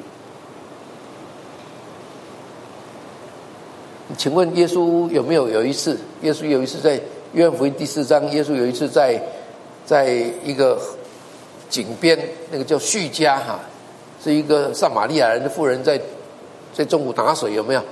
请问耶稣有没有有一次？耶稣有一次在约翰福音第四章，耶稣有一次在在一个井边，那个叫叙加哈，是一个撒玛利亚人的妇人在在中午打水，有没有？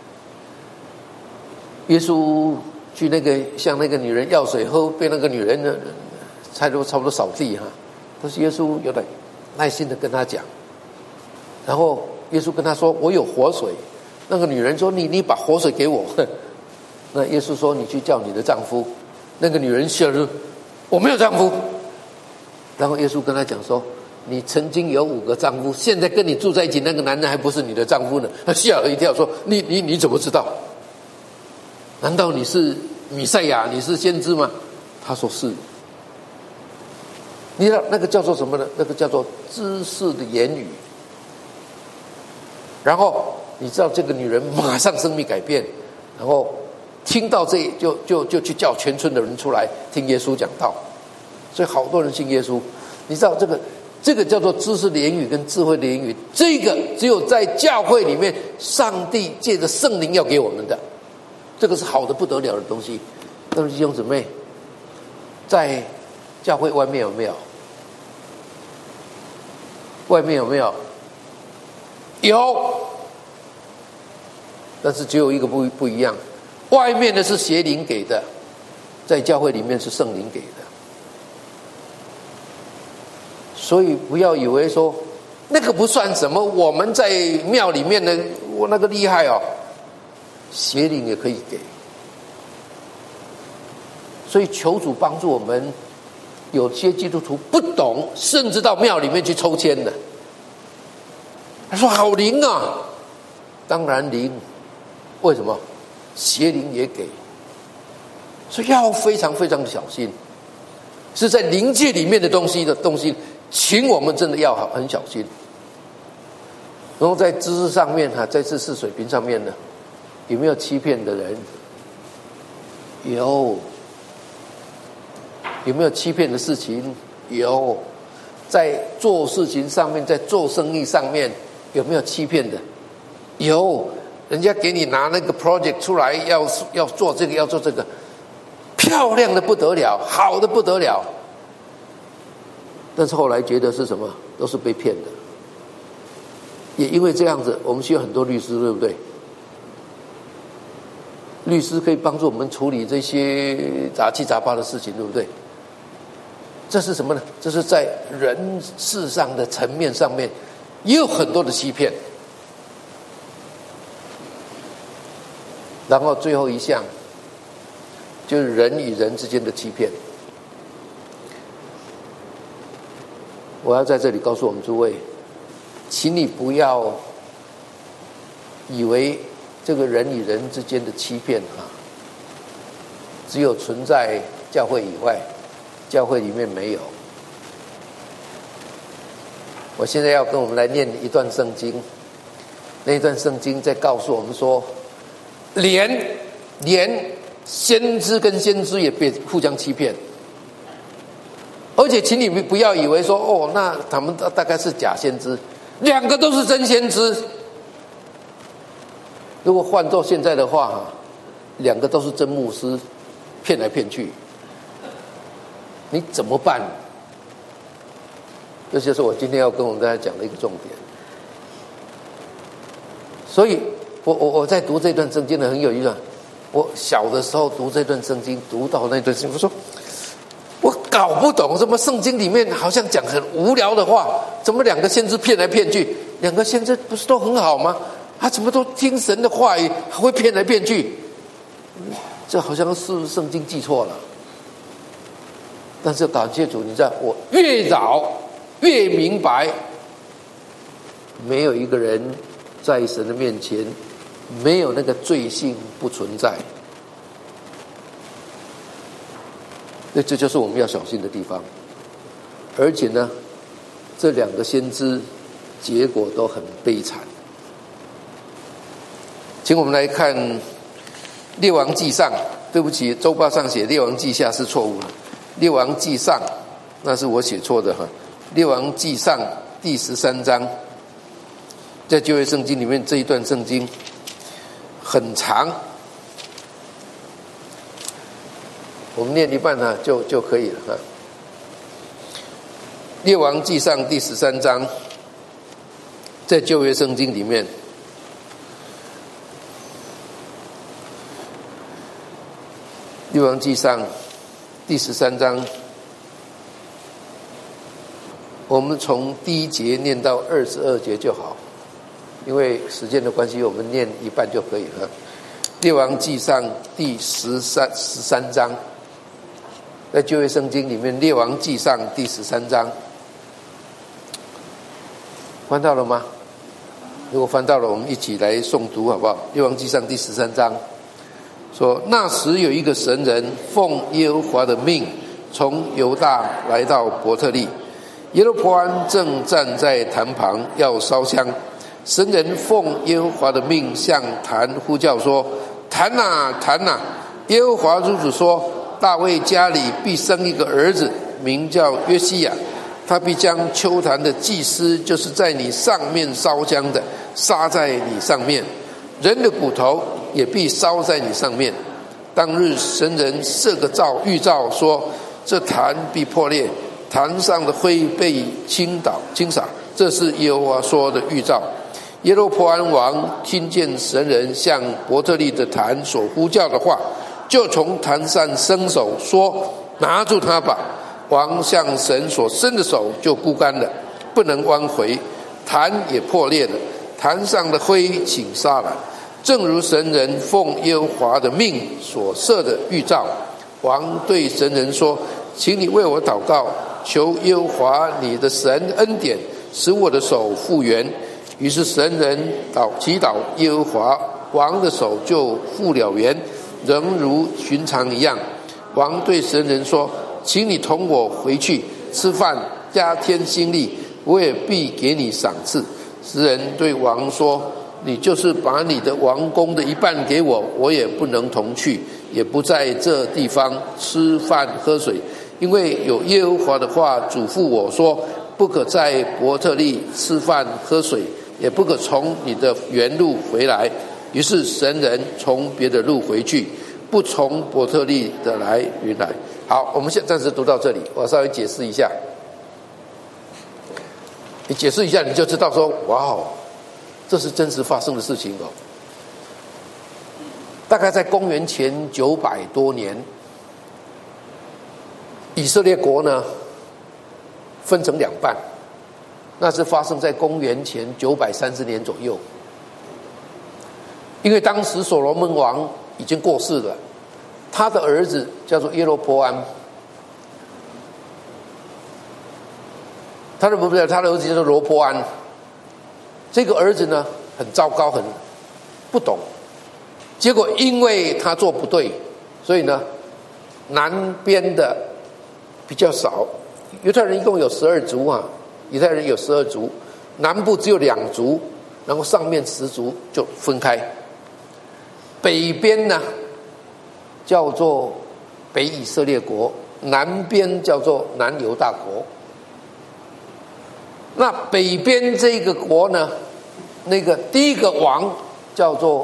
耶稣去那个向那个女人要水喝，被那个女人呢，差不多差不多扫地哈。但是耶稣有点耐心的跟他讲，然后耶稣跟他说：“我有活水。”那个女人说：“你你把活水给我。”那耶稣说：“你去叫你的丈夫。”那个女人笑着说：“我没有丈夫。”然后耶稣跟他讲说：“你曾经有五个丈夫，现在跟你住在一起那个男人还不是你的丈夫呢？”他吓了一跳，说：“你你你怎么知道？难道你是弥赛亚？你是先知吗？”他说：“是。”你知道那个叫做什么呢？那个叫做知识的言语。然后你知道这个女人马上生命改变，然后听到这就就就去叫全村的人出来听耶稣讲道，所以好多人信耶稣。你知道这个这个叫做知识的言语跟智慧的言语，这个只有在教会里面，上帝借着圣灵要给我们的，这个是好的不得了的东西。各位弟兄姊妹，在教会外面有没有？外面有没有？有，但是只有一个不不一样，外面的是邪灵给的，在教会里面是圣灵给的。所以不要以为说那个不算什么，我们在庙里面的我那个厉害哦，邪灵也可以给。所以求主帮助我们，有些基督徒不懂，甚至到庙里面去抽签的。他说好灵啊，当然灵，为什么？邪灵也给，所以要非常非常的小心。是在灵界里面的东西的东西，请我们真的要很小心。然后在知识上面哈，在知识水平上面呢，有没有欺骗的人？有。有没有欺骗的事情？有。在做事情上面，在做生意上面，有没有欺骗的？有。人家给你拿那个 project 出来，要要做这个，要做这个，漂亮的不得了，好的不得了。但是后来觉得是什么？都是被骗的。也因为这样子，我们需要很多律师，对不对？律师可以帮助我们处理这些杂七杂八的事情，对不对？这是什么呢？这是在人事上的层面上面也有很多的欺骗。然后最后一项就是人与人之间的欺骗。我要在这里告诉我们诸位，请你不要以为这个人与人之间的欺骗啊，只有存在教会以外，教会里面没有。我现在要跟我们来念一段圣经，那一段圣经在告诉我们说，连连先知跟先知也被互相欺骗。而且请你们不要以为说哦，那他们大概是假先知，两个都是真先知。如果换做现在的话，两个都是真牧师，骗来骗去，你怎么办？这就是我今天要跟我们大家讲的一个重点。所以我我我在读这段圣经的很有意思。我小的时候读这段圣经，读到那段圣经，我说我搞不懂，怎么圣经里面好像讲很无聊的话，怎么两个先知骗来骗去？两个先知不是都很好吗？他怎么都听神的话语，还会骗来骗去？这好像是圣经记错了。但是感谢主，你知道，我越早越明白，没有一个人在神的面前没有那个罪性不存在。那这就是我们要小心的地方。而且呢，这两个先知结果都很悲惨。请我们来看列王纪上，对不起，周报上写列王纪下是错误的，列王纪上那是我写错的哈。列王纪上第十三章，在旧约圣经里面这一段圣经很长，我们念一半呢就就可以了哈。列王纪上第十三章，在旧约圣经里面，列王纪上第十三章，我们从第一节念到二十二节就好，因为时间的关系，我们念一半就可以了。列王纪上第十三十三章，在旧约圣经里面，列王纪上第十三章，翻到了吗？如果翻到了，我们一起来诵读好不好？列王纪上第十三章说，那时有一个神人奉耶和华的命，从犹大来到伯特利，耶罗波安正站在坛旁要烧香。神人奉耶和华的命向坛呼叫说：坛哪，坛哪！耶和华如此说：大卫家里必生一个儿子，名叫约西亚。他必将丘坛的祭司，就是在你上面烧香的，杀在你上面；人的骨头也必烧在你上面。当日神人设个兆预兆说：这坛必破裂，坛上的灰被倾倒倾洒。这是耶和华说的预兆。耶罗波安王听见神人向伯特利的坛所呼叫的话，就从坛上伸手说：拿住他吧！王向神所伸的手就枯干了，不能弯回，坛也破裂了，坛上的灰倾洒了，正如神人奉耶和华的命所设的预兆。王对神人说：请你为我祷告，求耶和华你的神恩典，使我的手复原。于是神人祷祈祷耶和华，王的手就复了原，仍如寻常一样。王对神人说：请你同我回去吃饭，加添心力，我也必给你赏赐。诗人对王说：你就是把你的王宫的一半给我，我也不能同去，也不在这地方吃饭喝水，因为有耶和华的话嘱咐我说：不可在伯特利吃饭喝水，也不可从你的原路回来。于是神人从别的路回去，不从伯特利的来云来。好，我们现在暂时读到这里，我稍微解释一下。你解释一下，你就知道说，哇哦，这是真实发生的事情哦。大概在公元前九百多年，以色列国呢分成两半，那是发生在公元前九百三十年左右。因为当时所罗门王已经过世了， 他的儿子叫做耶罗波安，他的不是他的儿子叫做罗波安。这个儿子呢很糟糕，很不懂，结果因为他做不对，所以呢南边的比较少，犹太人一共有十二族啊，犹太人有十二族，南部只有两族，然后上面十族就分开。北边呢叫做北以色列国，南边叫做南犹大国。那北边这个国呢，那个第一个王叫做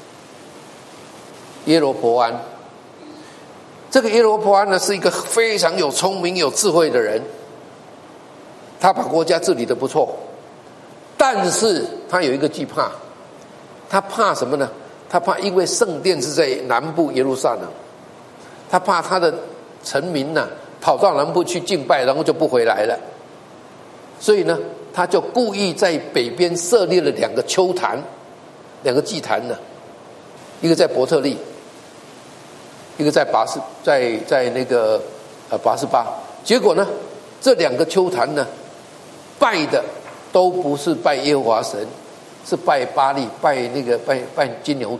耶罗波安。这个耶罗波安呢是一个非常有聪明有智慧的人，他把国家治理得不错，但是他有一个惧怕，他怕什么呢？他怕因为圣殿是在南部耶路撒冷，他怕他的臣民呢、啊、跑到南部去敬拜，然后就不回来了，所以呢他就故意在北边设立了两个丘坛，两个祭坛呢，一个在伯特利，一个在拔示，在在那个呃拔示巴。结果呢这两个丘坛呢拜的都不是拜耶和华神，是拜巴力，拜那个拜拜金牛犊。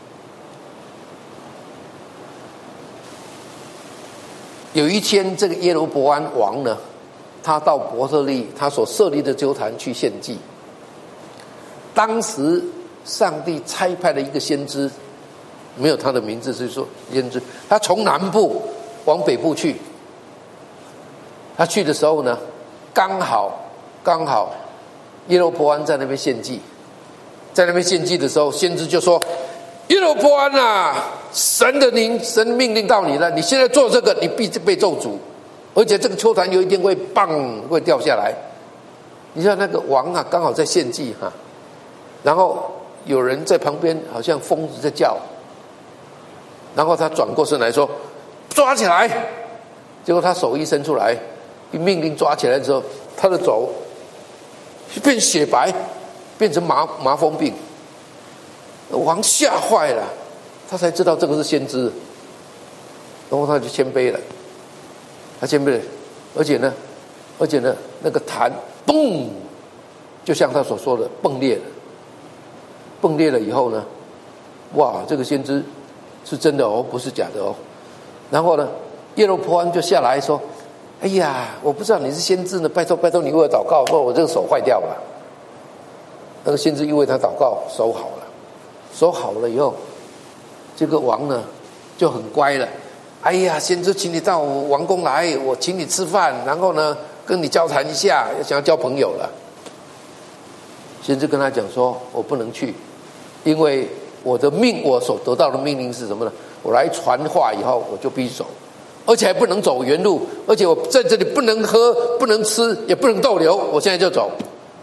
有一天这个耶罗波安王呢，他到伯特利他所设立的丘坛去献祭。当时上帝差派了一个先知，没有他的名字，是说先知，他从南部往北部去。他去的时候呢，刚好刚好耶罗波安在那边献祭，在那边献祭的时候，先知就说：“耶罗波安啊，神的灵，神命令到你了，你现在做这个，你必被咒诅，而且这个丘坛有一天会棒会掉下来。”你知道那个王啊，刚好在献祭哈、啊，然后有人在旁边，好像疯子在叫，然后他转过身来说：“抓起来！”结果他手一伸出来，一命令抓起来之后，他的手变血白，变成麻麻风病。王吓坏了，他才知道这个是先知，然后他就谦卑了，他谦卑了，而且呢，而且呢，那个坛嘣，就像他所说的崩裂了，崩裂了以后呢，哇，这个先知是真的哦，不是假的哦。然后呢，耶罗波安就下来说：“哎呀，我不知道你是先知呢，拜托拜托你为我祷告，不然我这个手坏掉了。”那个先知因为他祷告手好了，手好了以后，这个王呢就很乖了。哎呀，先知请你到王宫来，我请你吃饭，然后呢跟你交谈一下，想要交朋友了。先知跟他讲说：“我不能去，因为我的命，我所得到的命令是什么呢？我来传话以后，我就必须走，而且还不能走原路，而且我在这里不能喝，不能吃，也不能逗留，我现在就走。”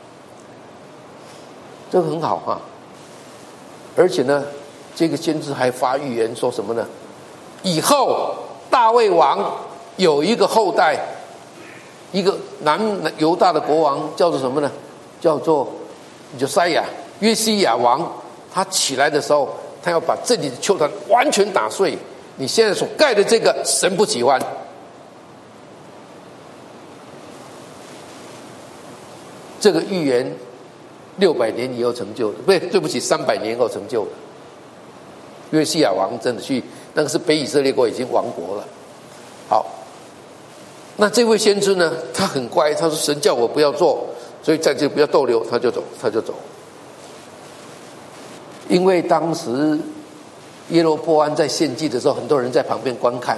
这个很好哈、啊，而且呢，这个先知还发预言说什么呢？以后大卫王有一个后代，一个南犹大的国王叫做什么呢？叫做约西亚，约西亚王。他起来的时候，他要把这里的丘坛完全打碎。你现在所盖的这个，神不喜欢。这个预言六百年以后成就的，不对，对不起，三百年后成就的。约西亚王真的去，那个是北以色列国已经亡国了。好，那这位先知呢，他很乖，他说神叫我不要做，所以在这不要逗留，他就走，他就走。因为当时耶罗波安在献祭的时候，很多人在旁边观看，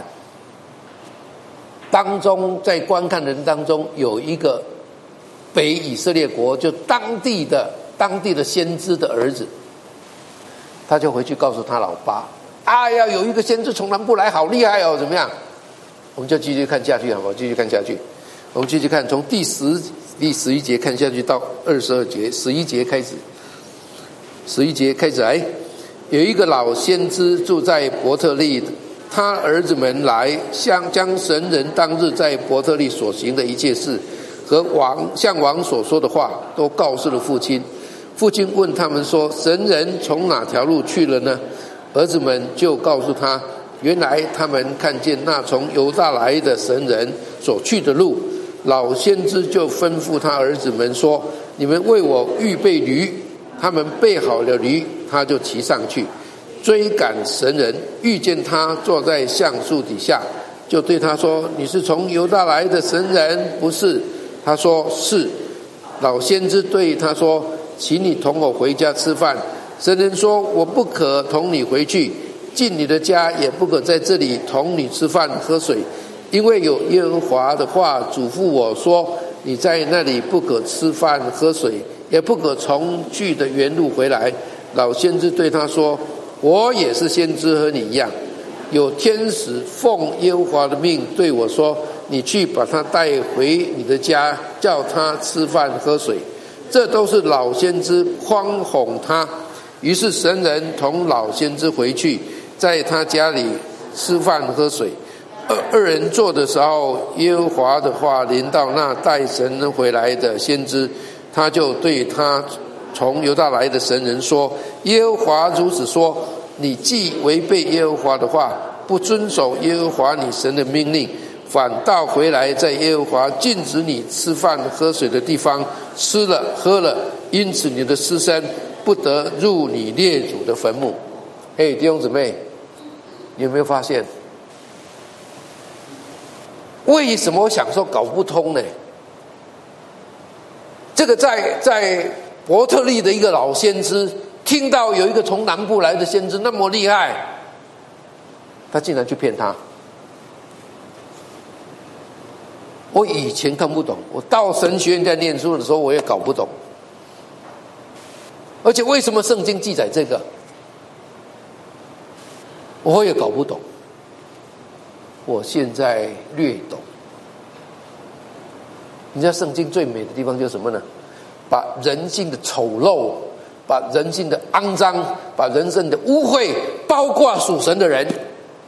当中在观看人当中有一个北以色列国就当地的当地的先知的儿子，他就回去告诉他老爸：“哎呀，有一个先知从南部来，好厉害哦，怎么样？”我们就继续看下去，好不好？继续看下去，我们继续看，从第十第十一节看下去到二十二节，十一节开始，十一节开始来，有一个老先知住在伯特利，他儿子们来向将神人当日在伯特利所行的一切事和王向王所说的话都告诉了父亲。父亲问他们说：“神人从哪条路去了呢？”儿子们就告诉他：“ 原来他们看见那从犹大来的神人所去的路，老先知就吩咐他儿子们说：你们为我预备驴。他们备好了驴，他就骑上去追赶神人，遇见他坐在橡树底下，就对他说：你是从犹大来的神人不是？他说是。老先知对他说：请你同我回家吃饭。神人说：我不可同你回去，进你的家也不可在这里同你吃饭喝水，因为有耶和华的话嘱咐我说：你在那里不可吃饭喝水，也不可从去的原路回来。老先知对他说：我也是先知，和你一样，有天使奉耶和华的命对我说：你去把他带回你的家，叫他吃饭喝水。这都是老先知诓哄他。于是神人同老先知回去，在他家里吃饭喝水。二二人坐的时候，耶和华的话临到那带神人回来的先知，他就对他从犹大来的神人说：耶和华如此说，你既违背耶和华的话，不遵守耶和华你神的命令，反倒回来在耶和华禁止你吃饭喝水的地方吃了喝了，因此你的尸身不得入你列祖的坟墓。嘿，弟兄姊妹，你有没有发现，为什么我想说搞不通呢？这个在在伯特利的一个老先知，听到有一个从南部来的先知那么厉害，他竟然去骗他。我以前看不懂，我到神学院在念书的时候我也搞不懂，而且为什么圣经记载这个我也搞不懂。我现在略懂。你知道圣经最美的地方就是什么呢？把人性的丑陋，把人性的肮脏，把人性的污秽，包括属神的人，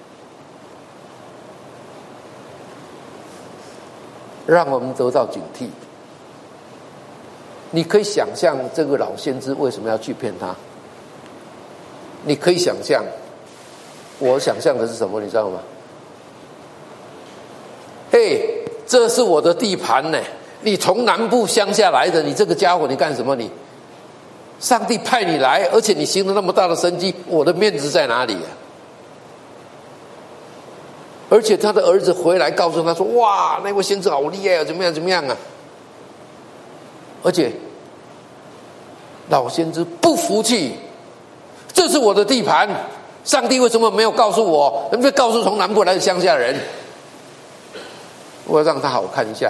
让我们得到警惕。你可以想象这个老先知为什么要去骗他，你可以想象，我想象的是什么你知道吗？嘿，这是我的地盘呢，你从南部乡下来的，你这个家伙你干什么你？上帝派你来，而且你行了那么大的神迹，我的面子在哪里啊？而且他的儿子回来告诉他说：哇，那位先知好厉害啊，怎么样怎么样啊？而且老先知不服气，这是我的地盘，上帝为什么没有告诉我？能不能告诉从南部来的乡下人？我要让他好看一下，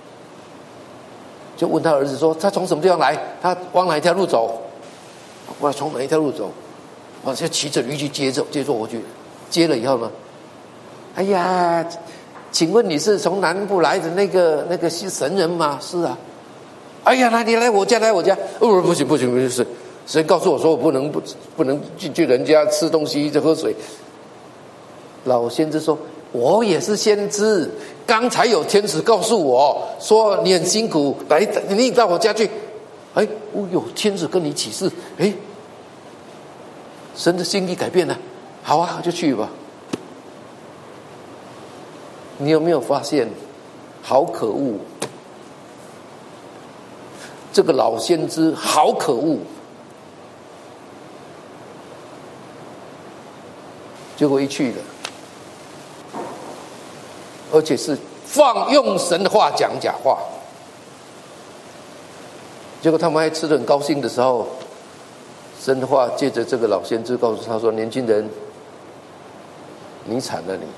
就问他儿子说：他从什么地方来？他往哪一条路走？我要从哪一条路走？我就骑着驴去接着接着过去。接了以后呢，哎呀，请问你是从南部来的那个那个神人吗？是啊。哎呀，那你来我家，来我家。哦，不行不行不行，是神告诉我说我不能不不能进去人家吃东西喝水。老先知说：我也是先知，刚才有天使告诉我说你很辛苦，来你到我家去。哎，哦，有天使跟你起誓，哎，神的心意改变了，好啊，就去吧。你有没有发现，好可恶？这个老先知好可恶。结果一去了，而且是放用神的话讲假话。结果他们还吃得很高兴的时候，神的话借着这个老先知告诉他说：年轻人，你惨了你。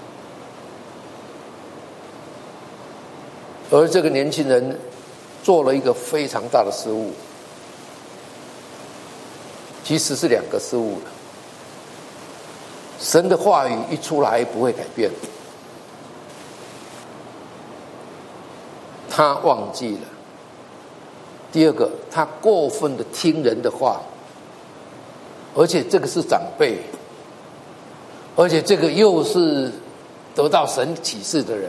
而这个年轻人做了一个非常大的失误，其实是两个失误了。神的话语一出来不会改变，他忘记了。第二个，他过分的听人的话，而且这个是长辈，而且这个又是得到神启示的人，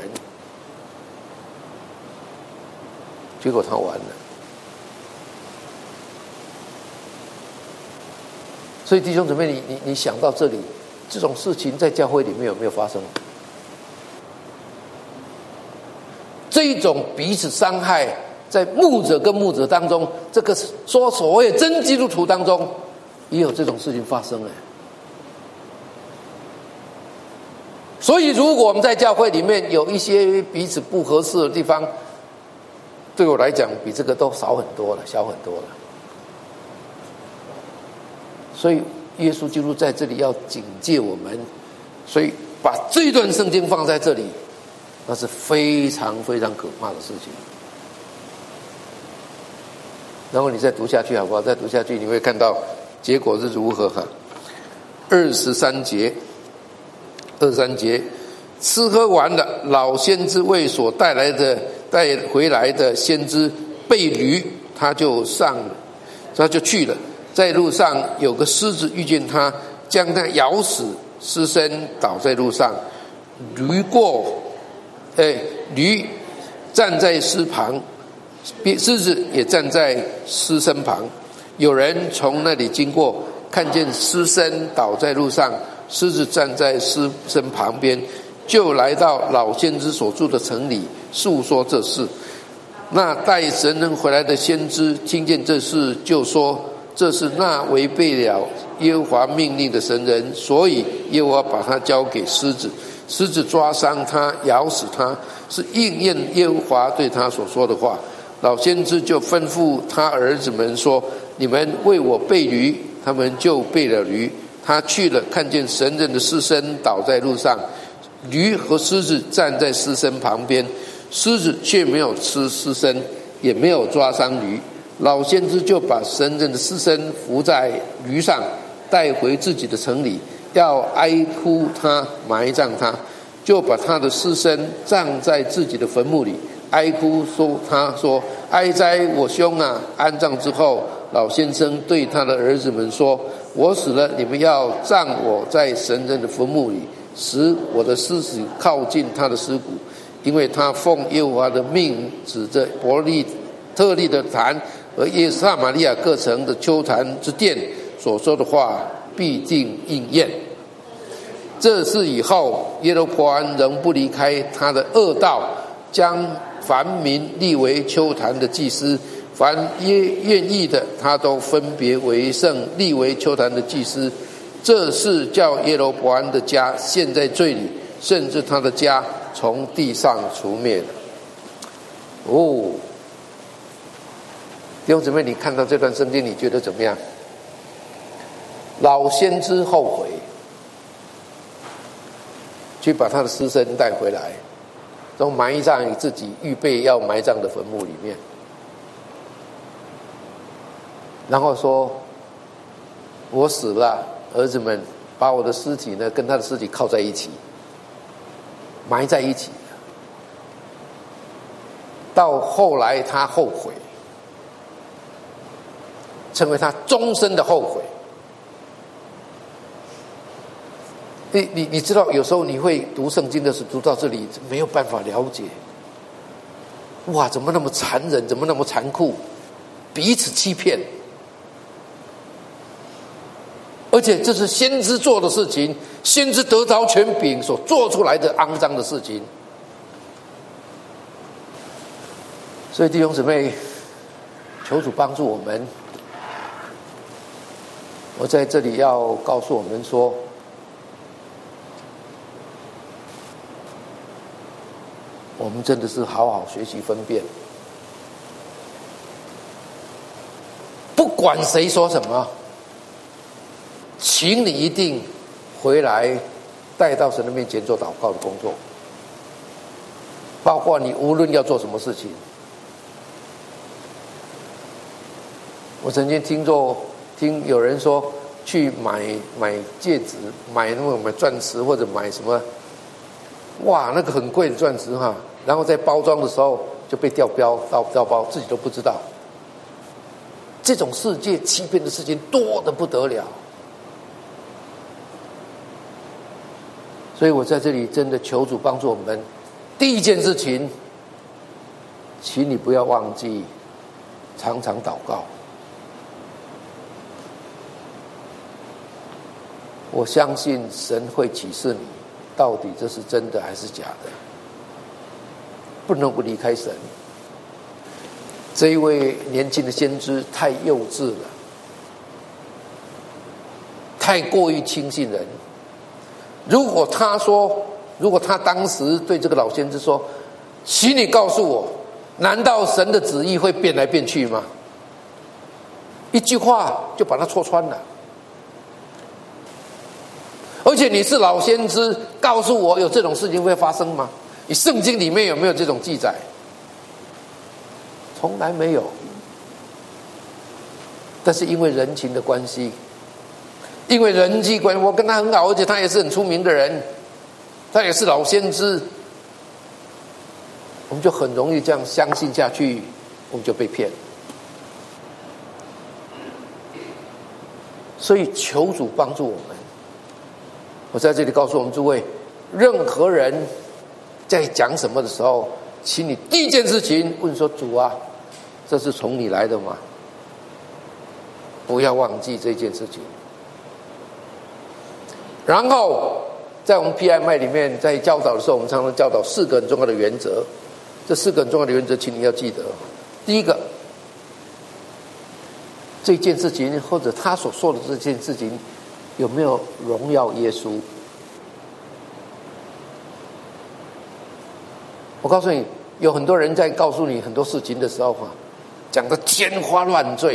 结果他完了。所以弟兄姊妹，你你你想到这里， 这种事情在教会里面有没有发生？这一种彼此伤害，在牧者跟牧者当中，这个说所谓真基督徒当中，也有这种事情发生哎。所以，如果我们在教会里面有一些彼此不合适的地方，对我来讲，比这个都少很多了，小很多了。所以，耶稣基督在这里要警戒我们，所以把这一段圣经放在这里，那是非常非常可怕的事情。然后你再读下去好不好？再读下去，你会看到结果是如何哈。二十三节，二十三节，吃喝完了，老先知为所带来的带回来的先知被驴，他就上了，他就去了。在路上有个狮子遇见他，将他咬死，尸身倒在路上。驴过，哎，驴站在狮旁，狮子也站在狮身旁。有人从那里经过，看见狮身倒在路上，狮子站在狮身旁边，就来到老先知所住的城里，述说这事。那带神人回来的先知听见这事，就说这是那违背了耶和华命令的神人，所以耶和华把他交给狮子，狮子抓伤他，咬死他，是应验耶和华对他所说的话。老先知就吩咐他儿子们说：你们为我背驴，他们就背了驴。他去了，看见神人的尸身倒在路上，驴和狮子站在尸身旁边，狮子却没有吃尸身，也没有抓伤驴。老先知就把神人的尸身扶在驴上，带回自己的城里，要哀哭他，埋葬他，就把他的尸身葬在自己的坟墓里，哀哭说他说：哀哉我兄啊！安葬之后，老先生对他的儿子们说：我死了，你们要葬我在神人的坟墓里，使我的尸体靠近他的尸骨，因为他奉耶和华的命，指着伯利特利的坛和耶撒玛利亚各城的丘坛之殿所说的话必定应验。这是以后耶罗波安仍不离开他的恶道，将凡民立为丘坛的祭司，凡愿意的他都分别为圣，立为丘坛的祭司。这是叫耶罗波安的家陷在罪里，甚至他的家从地上除灭了。哦，弟兄姊妹，你看到这段圣经，你觉得怎么样？老先知后悔，去把他的尸身带回来，都埋葬于自己预备要埋葬的坟墓里面，然后说：我死了，儿子们把我的尸体呢跟他的尸体靠在一起，埋在一起。到后来他后悔，成为他终身的后悔。你你你知道，有时候你会读圣经的时候，读到这里没有办法了解，哇，怎么那么残忍，怎么那么残酷，彼此欺骗，而且这是先知做的事情，先知得着权柄所做出来的肮脏的事情。所以弟兄姊妹，求主帮助我们。我在这里要告诉我们说，我们真的是好好学习分辨，不管谁说什么，请你一定回来带到神的面前做祷告的工作，包括你无论要做什么事情。我曾经听过听有人说，去买买戒指，买那种买钻石或者买什么，哇，那个很贵的钻石哈，然后在包装的时候就被掉标到掉包，自己都不知道。这种世界欺骗的事情多得不得了，所以我在这里真的求主帮助我们。第一件事情，请你不要忘记常常祷告。 我相信神会启示你，到底这是真的还是假的。不能不离开神。这一位年轻的先知太幼稚了，太过于轻信人。如果他说，如果他当时对这个老先知说，请你告诉我，难道神的旨意会变来变去吗？一句话就把他戳穿了。而且你是老先知，告诉我有这种事情会发生吗？你圣经里面有没有这种记载？从来没有。但是因为人情的关系，因为人际关系，我跟他很好，而且他也是很出名的人，他也是老先知，我们就很容易这样相信下去，我们就被骗。所以求主帮助我们。我在这里告诉我们诸位，任何人在讲什么的时候，请你第一件事情问说，主啊，这是从你来的吗？不要忘记这件事情。然后在我们 P M I 里面，在教导的时候，我们常常教导四个很重要的原则。这四个很重要的原则，请你要记得。第一个，这件事情或者他所说的这件事情有没有荣耀耶稣？我告诉你，有很多人在告诉你很多事情的时候啊，讲得天花乱坠。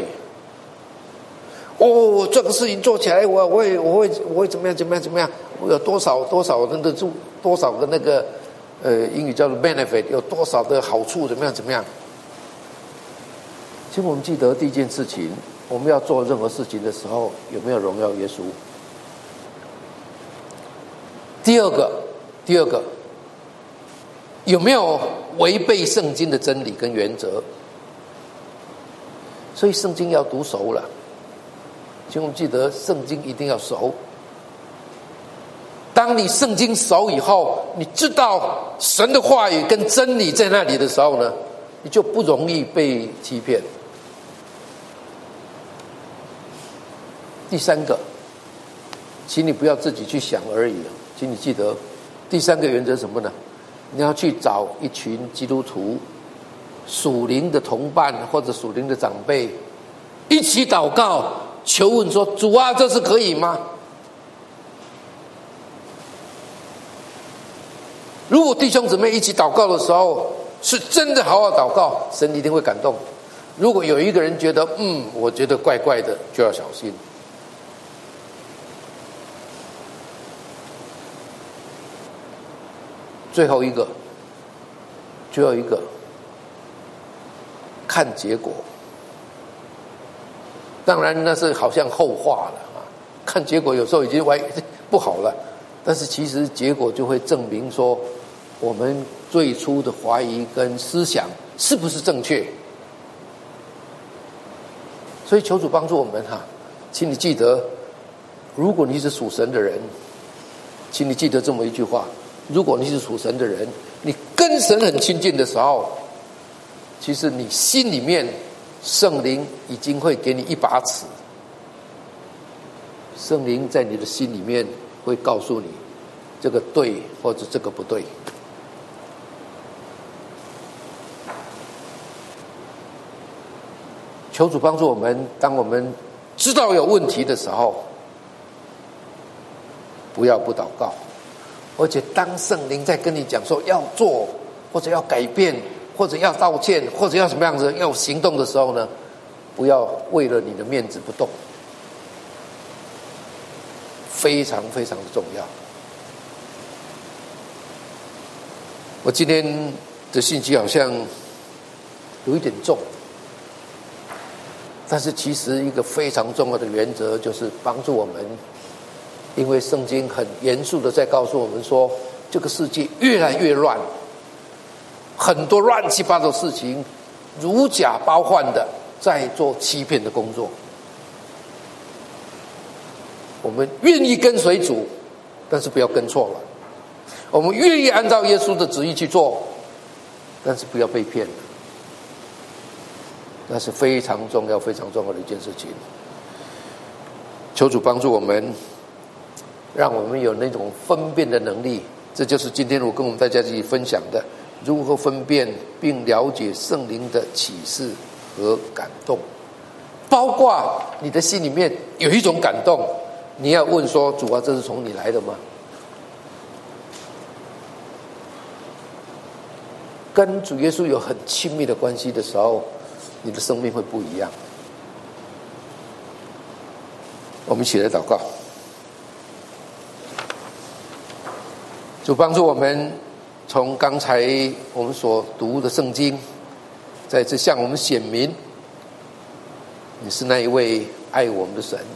哦，这个事情做起来，我我会我会我会怎么样怎么样怎么样？我有多少多少那个助多少个那个呃英语叫做 benefit， 有多少的好处怎么样怎么样？请我们记得第一件事情，我们要做任何事情的时候，有没有荣耀耶稣？第二个，第二个，有没有违背圣经的真理跟原则？所以圣经要读熟了。请我们记得，圣经一定要熟。当你圣经熟以后，你知道神的话语跟真理在那里的时候呢，你就不容易被欺骗。第三个，请你不要自己去想而已，请你记得，第三个原则是什么呢？你要去找一群基督徒、属灵的同伴或者属灵的长辈，一起祷告。求问说，主啊，这是可以吗？如果弟兄姊妹一起祷告的时候是真的好好祷告，神一定会感动。如果有一个人觉得嗯我觉得怪怪的，就要小心。最后一个最后一个看结果。当然那是好像后话了啊，看结果有时候已经歪不好了，但是其实结果就会证明说我们最初的怀疑跟思想是不是正确。所以求主帮助我们哈，请你记得，如果你是属神的人，请你记得这么一句话，如果你是属神的人，你跟神很亲近的时候，其实你心里面圣灵已经会给你一把尺，圣灵在你的心里面会告诉你这个对或者这个不对。求主帮助我们，当我们知道有问题的时候，不要不祷告，而且当圣灵在跟你讲说要做或者要改变或者要道歉或者要什么样子要行动的时候呢，不要为了你的面子不动，非常非常的重要。我今天的信息好像有一点重，但是其实一个非常重要的原则就是帮助我们，因为圣经很严肃的在告诉我们说，这个世界越来越乱，很多乱七八糟的事情如假包换的在做欺骗的工作。我们愿意跟随主，但是不要跟错了。我们愿意按照耶稣的旨意去做，但是不要被骗了。那是非常重要非常重要的一件事情。求主帮助我们， 让我们有那种分辨的能力。这就是今天我跟我们大家一起分享的，如何分辨并了解圣灵的启示和感动。包括你的心里面有一种感动，你要问说，主啊，这是从你来的吗？跟主耶稣有很亲密的关系的时候，你的生命会不一样。我们一起来祷告。主帮助我们，从刚才我们所读的圣经，再次向我们显明，你是那一位爱我们的神。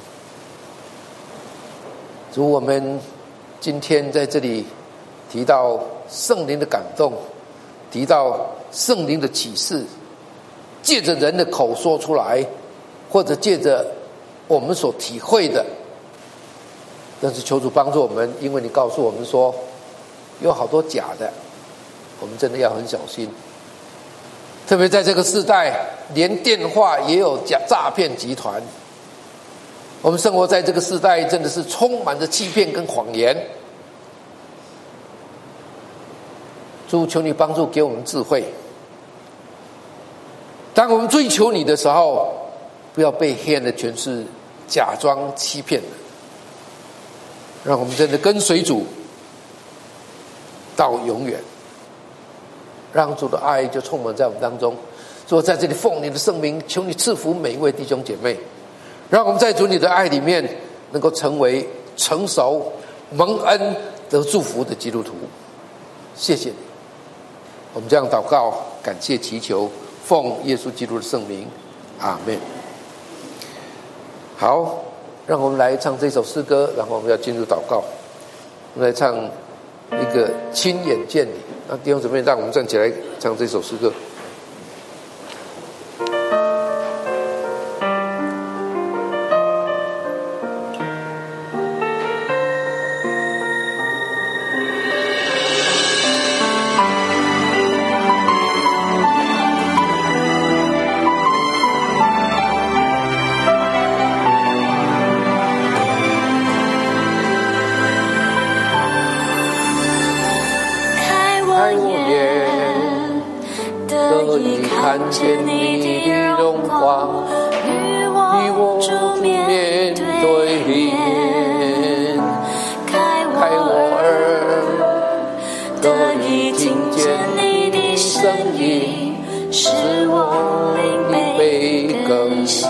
主，我们今天在这里提到圣灵的感动，提到圣灵的启示，借着人的口说出来，或者借着我们所体会的。但是求主帮助我们，因为你告诉我们说有好多假的，我们真的要很小心。特别在这个时代，连电话也有假诈骗集团。我们生活在这个时代，真的是充满着欺骗跟谎言。主，求你帮助给我们智慧。当我们追求你的时候，不要被黑暗的权势假装欺骗了。让我们真的跟随主到永远，让主的爱就充满在我们当中。所以在这里奉你的圣名，求你赐福每一位弟兄姐妹，让我们在主你的爱里面能够成为成熟蒙恩得祝福的基督徒。谢谢你，我们这样祷告，感谢祈求，奉耶稣基督的圣名，阿们。好，让我们来唱这首诗歌，然后我们要进入祷告。我们来唱一个亲眼见你。那弟兄姊妹，让我们站起来唱这首诗歌。看见你的荣光，与我主面对面，开我耳，得以听见你的声音，使我灵被更新。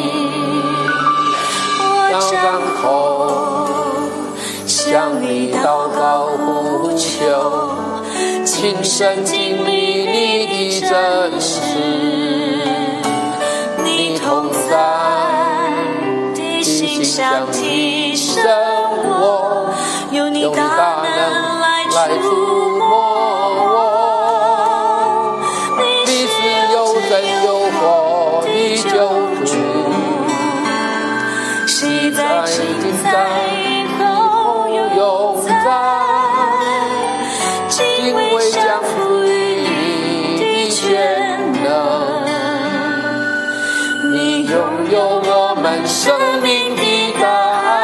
我张口向你祷告呼求，亲身经历你的真实，你同在的形象提升我，用你大能来触摸我，你是有真有活的救主，昔在今在以后又永在，敬畏将赋予你的全能，你拥有我们生命的答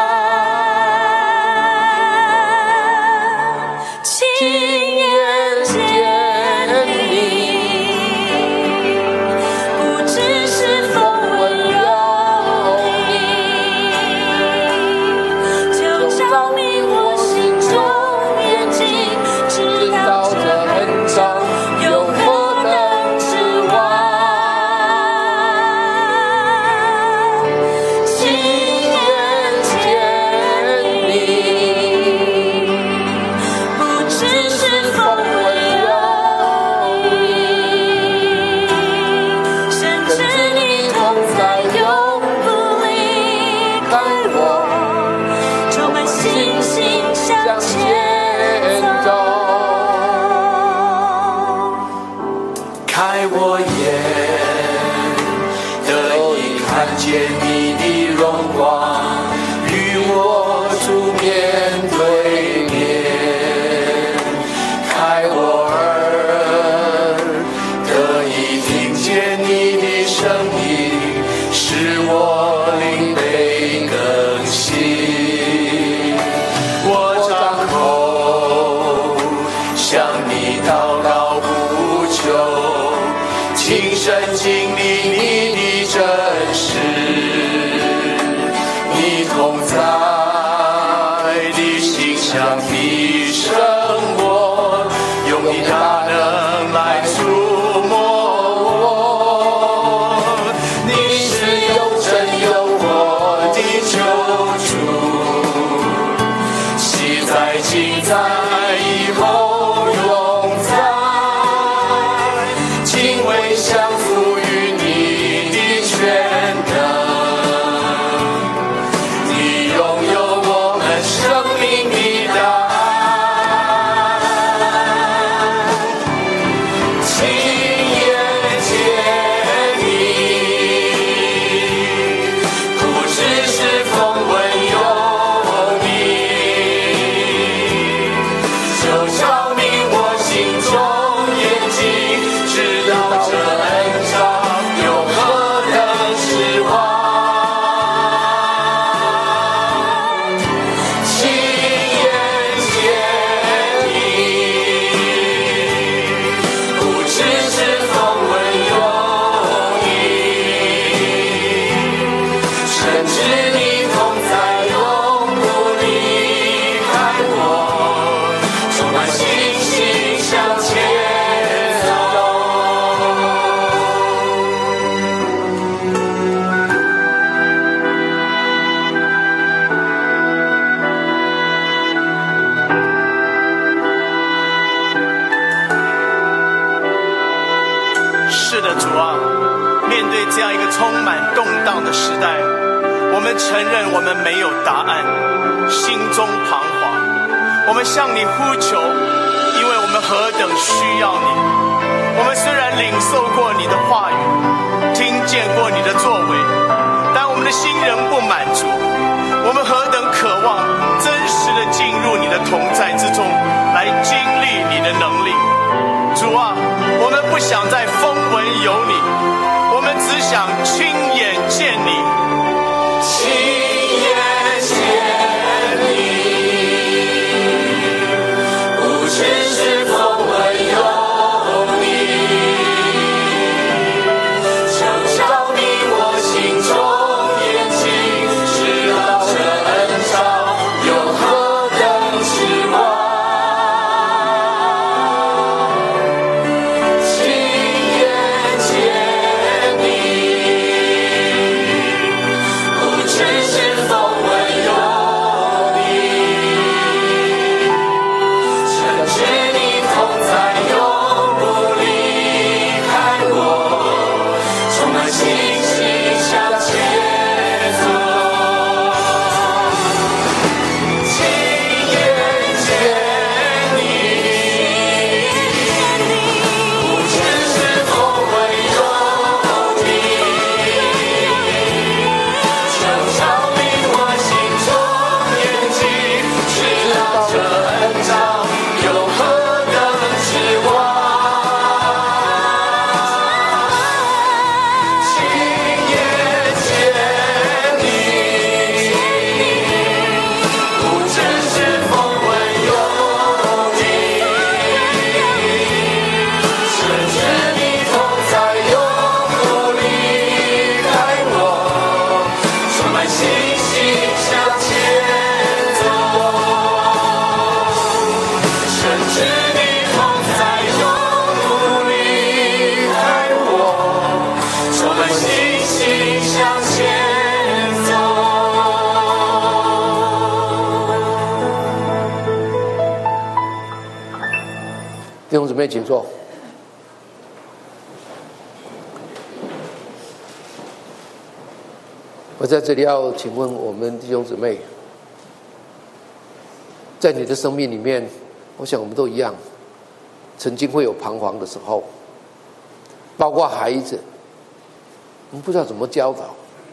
案，亲眼见你，不只是风闻有你，就照明我心中眼睛，知道这很长有何等指望，亲想你生活，用你大能来触摸我。你是有真有活的救主，昔在今在以后永在，敬畏降服于你的全能。你拥有我们生命的答案，亲眼见你，不只是风闻有你，就照明我心中眼睛，知道这恩照有何等失望。亲眼见你，不只是风闻有你，甚至你同在永不离开我，充满信心向前走。 是的，主啊，面对这样一个充满动荡的时代，我们承认我们没有答案，心中彷徨。我们向你呼求，因为我们何等需要你。我们虽然领受过你的话语，听见过你的作为，但我们的心仍不满足。我们何等渴望真实的进入你的同在之中，来经历你的能力。主啊，我们不想再风闻有你，我们只想亲眼见你。 亲眼见你，不只是风闻有你，就照明我心中眼睛，知道这恩照有何等失望。亲眼见你，不只是风闻有你，甚至你同在永不离开我，充满信心向前走。亲眼见你，不只是风闻有你，就照明我心中眼睛，知道这恩照有何等失望。亲眼见你，不只是风闻有你，甚至你同在永不离开我，充满信心向前走。甚至你同在永不离开我，充满信心向前走。 弟兄姊妹，请坐。我在这里要请问我们弟兄姊妹，在你的生命里面，我想我们都一样，曾经会有彷徨的时候，包括孩子，我们不知道怎么教导。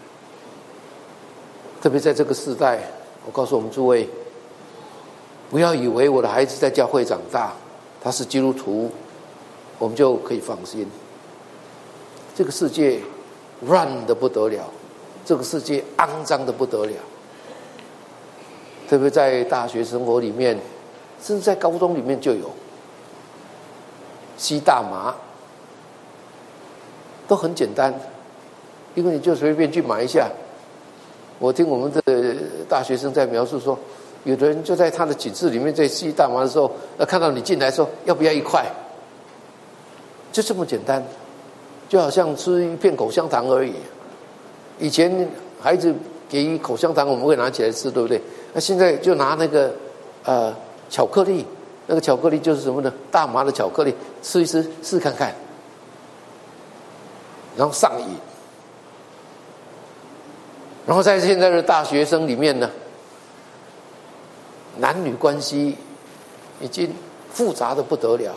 特别在这个时代，我告诉我们诸位，不要以为我的孩子在教会长大，他是基督徒，我们就可以放心。这个世界乱得不得了，这个世界肮脏得不得了。特别在大学生活里面，甚至在高中里面就有吸大麻，都很简单，因为你就随便去买一下。我听我们的大学生在描述说， 有的人就在他的寝室里面在吸大麻的时候，呃，看到你进来说要不要一块，就这么简单，就好像吃一片口香糖而已。以前孩子给予口香糖，我们会拿起来吃，对不对？那现在就拿那个呃巧克力，那个巧克力就是什么呢？大麻的巧克力，吃一吃试看看，然后上瘾。然后在现在的大学生里面呢，男女关系已经复杂的不得了。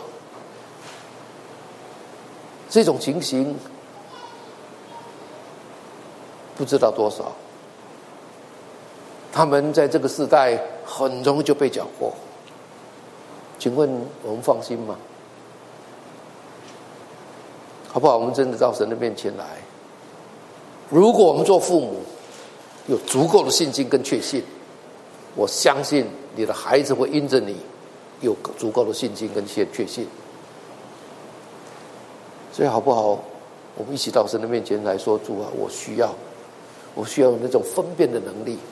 这种情形不知道多少，他们在这个时代很容易就被搅和。请问我们放心吗？好不好？我们真的到神的面前来，如果我们做父母有足够的信心跟确信，我相信你的孩子会因着你有足够的信心跟确信。所以好不好？我们一起到神的面前来说：主啊，我需要，我需要有那种分辨的能力。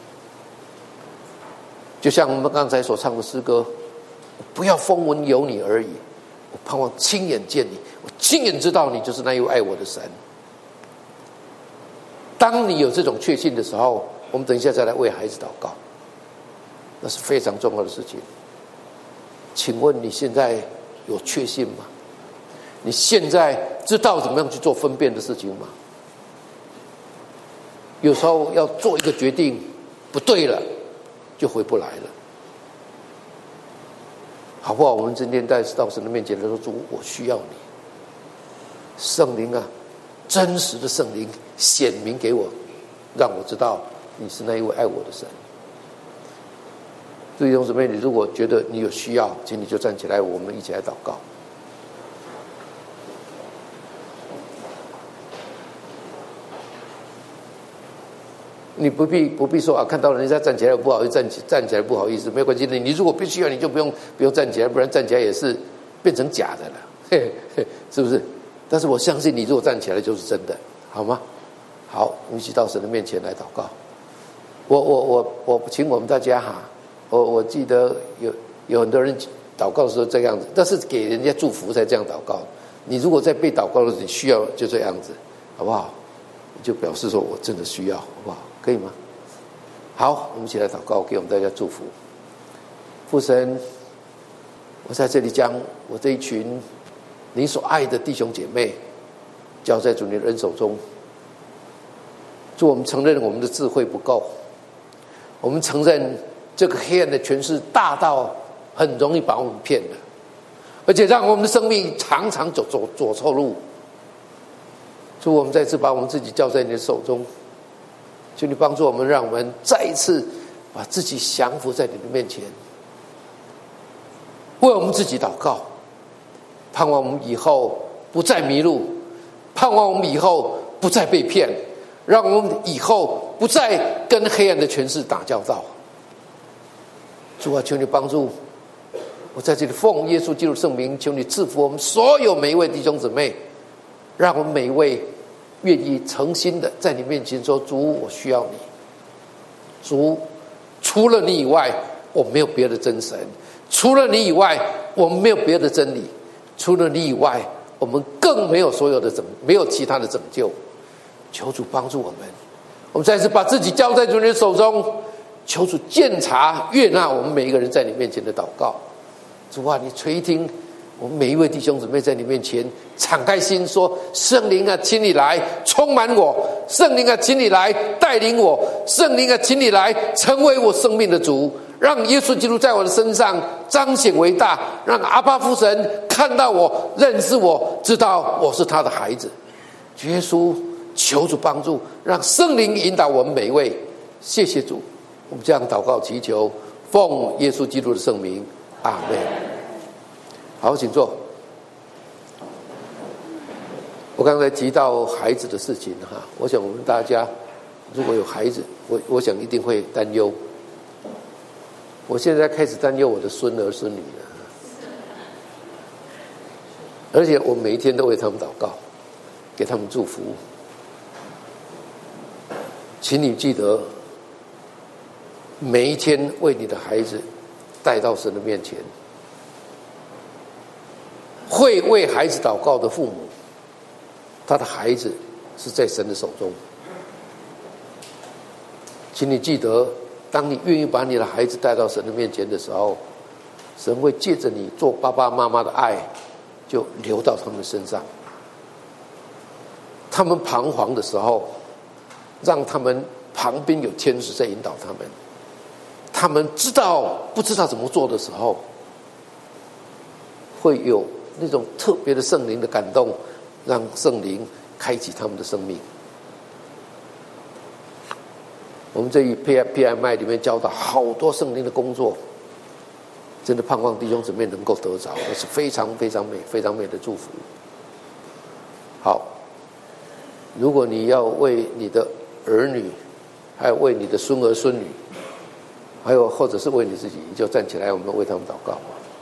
就像我们刚才所唱的诗歌，不要风闻有你而已，我盼望亲眼见你，我亲眼知道你就是那位爱我的神。当你有这种确信的时候，我们等一下再来为孩子祷告，那是非常重要的事情。请问你现在有确信吗？你现在知道怎么样去做分辨的事情吗？有时候要做一个决定不对了，就回不来了，好不好？我们今天在到神的面前来说：主，我需要你，圣灵啊，真实的圣灵显明给我，让我知道你是那一位爱我的神。弟兄姊妹，你如果觉得你有需要，请你就站起来，我们一起来祷告。你不必不必说啊，看到人家站起来不好意思，站起站起来不好意思，没有关系的。你如果必须要，你就不用不用站起来，不然站起来也是变成假的了，嘿嘿，是不是？但是我相信你，如果站起来就是真的，好吗？好，我们一起到神的面前来祷告。我我我我请我们大家哈，我我记得有有很多人祷告的时候这样子，但是给人家祝福才这样祷告。你如果在被祷告的时候，你需要就这样子，好不好？就表示说我真的需要，好不好？可以吗？好，我们一起来祷告，给我们大家祝福。父神，我在这里将我这一群你所爱的弟兄姐妹交在主你的恩手中。主，我们承认我们的智慧不够，我们承认这个黑暗的权势大到很容易把我们骗了，而且让我们的生命常常走走走错路。主，我们再次把我们自己交在你的手中，求你帮助我们，让我们再一次把自己降服在你的面前，为我们自己祷告，盼望我们以后不再迷路，盼望我们以后不再被骗，让我们以后不再跟黑暗的权势打交道。主啊，求你帮助我在这里奉耶稣基督圣名，求你赐福我们所有每一位弟兄姊妹，让我们每一位愿意诚心的在你面前说：主，我需要你。主，除了你以外，我没有别的真神；除了你以外，我们没有别的真理；除了你以外，我们更没有所有的拯，没有其他的拯救。求主帮助我们，我们再次把自己交在主你的手中，求主鉴察悦纳我们每一个人在你面前的祷告。主啊，你垂听我们每一位弟兄姊妹在你面前敞开心说：圣灵啊，请你来充满我；圣灵啊，请你来带领我；圣灵啊，请你来成为我生命的主，让耶稣基督在我的身上彰显为大，让阿爸父神看到我，认识我，知道我是他的孩子。耶稣，求主帮助，让圣灵引导我们每一位。谢谢主，我们这样祷告祈求，奉耶稣基督的圣名，阿们。好，请坐。我刚才提到孩子的事情哈，我想我们大家如果有孩子，我我想一定会担忧。我现在开始担忧我的孙儿孙女了，而且我每一天都为他们祷告，给他们祝福。请你记得， 每一天为你的孩子带到神的面前。会为孩子祷告的父母，他的孩子是在神的手中。请你记得，当你愿意把你的孩子带到神的面前的时候，神会借着你做爸爸妈妈的爱，就流到他们身上。他们彷徨的时候，让他们旁边有天使在引导他们。他们知道不知道怎么做的时候，会有那种特别的圣灵的感动，让圣灵开启他们的生命。我们这一 P M I 里面教导好多圣灵的工作，真的盼望弟兄姊妹能够得着，那是非常非常美、非常美的祝福。好，如果你要为你的儿女，还有为你的孙儿孙女，还有或者是为你自己，你就站起来，我们为他们祷告。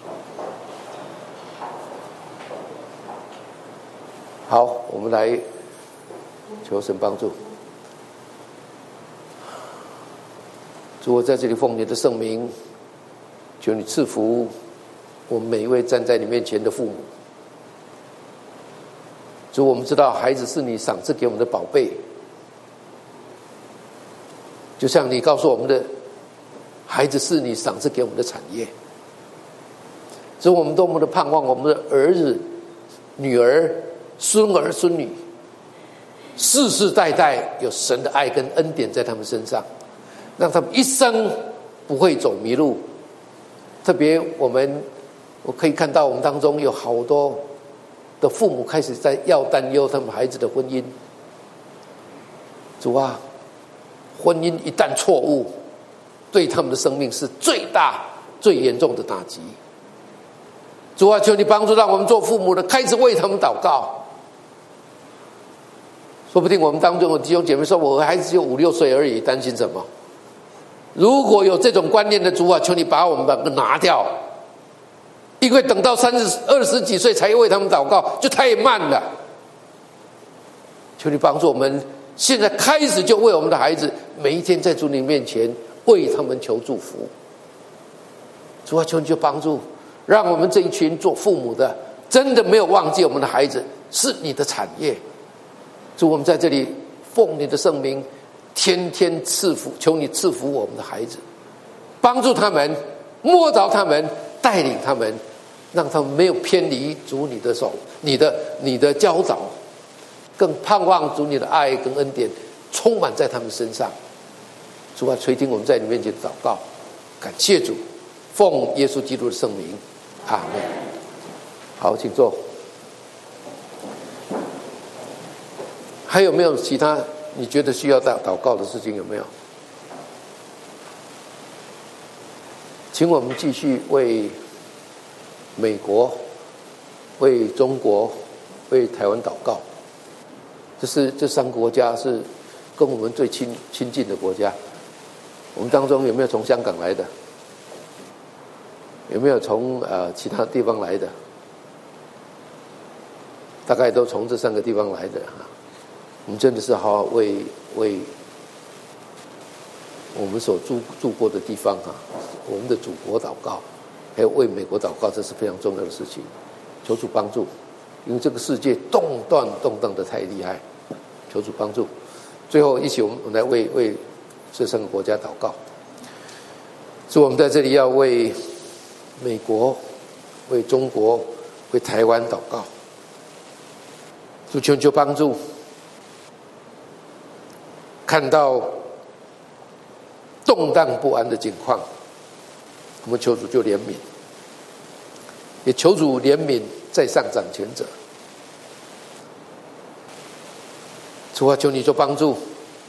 好，我们来求神帮助。主，我在这里奉你的圣名，求你赐福我们每一位站在你面前的父母。主，我们知道孩子是你赏赐给我们的宝贝，就像你告诉我们的，孩子是你赏赐给我们的产业。主，我们多么的盼望我们的儿子、女儿、孙儿、孙女，世世代代有神的爱跟恩典在他们身上，让他们一生不会走迷路。特别我们我可以看到我们当中有好多的父母开始在要担忧他们孩子的婚姻。主啊，婚姻一旦错误，对他们的生命是最大最严重的打击。主啊，求你帮助让我们做父母的开始为他们祷告。说不定我们当中有弟兄姐妹说，我孩子只有五六岁而已，担心什么？如果有这种观念的主啊，求你把我们把它拿掉，因为等到三十二十几岁才为他们祷告，就太慢了。求你帮助我们，现在开始就为我们的孩子，每一天在主你面前为他们求祝福。主啊，求你就帮助，让我们这一群做父母的，真的没有忘记我们的孩子是你的产业。主，我们在这里奉你的圣名，天天赐福，求你赐福我们的孩子，帮助他们，摸着他们，带领他们，让他们没有偏离主你的手，你的你的教导，更盼望主你的爱跟恩典充满在他们身上。主啊，垂听我们在你面前的祷告，感谢主，奉耶稣基督的圣名，阿们。好，请坐。还有没有其他你觉得需要祷祷告的事情？有没有？请我们继续为美国、为中国、为台湾祷告。这是这三个国家是跟我们最亲亲近的国家。我们当中有没有从香港来的？有没有从呃其他地方来的？大概都从这三个地方来的哈。我们真的是好好为为我们所住住过的地方哈，我们的祖国祷告，还有为美国祷告，这是非常重要的事情。求主帮助，因为这个世界动乱动荡的太厉害，求主帮助。最后一起我们来为为这三个国家祷告。所以我们在这里要为美国、为中国、为台湾祷告。主，求求帮助。看到动荡不安的境况，我们求主就怜悯，也求主怜悯在上掌权者。主啊，求你做帮助。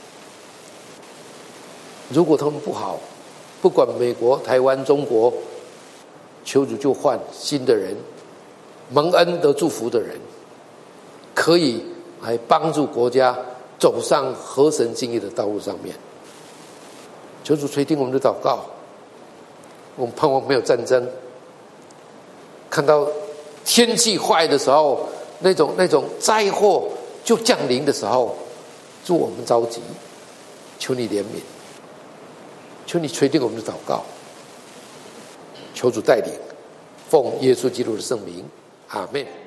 如果他们不好，不管美国、台湾、中国，求主就换新的人，蒙恩得祝福的人，可以来帮助国家走上合神心意的道路上面。求主垂听我们的祷告。我们盼望没有战争，看到天气坏的时候，那种那种灾祸就降临的时候，祝我们着急，求你怜悯。 求你垂听我们的祷告，求主带领，奉耶稣基督的圣名，阿们。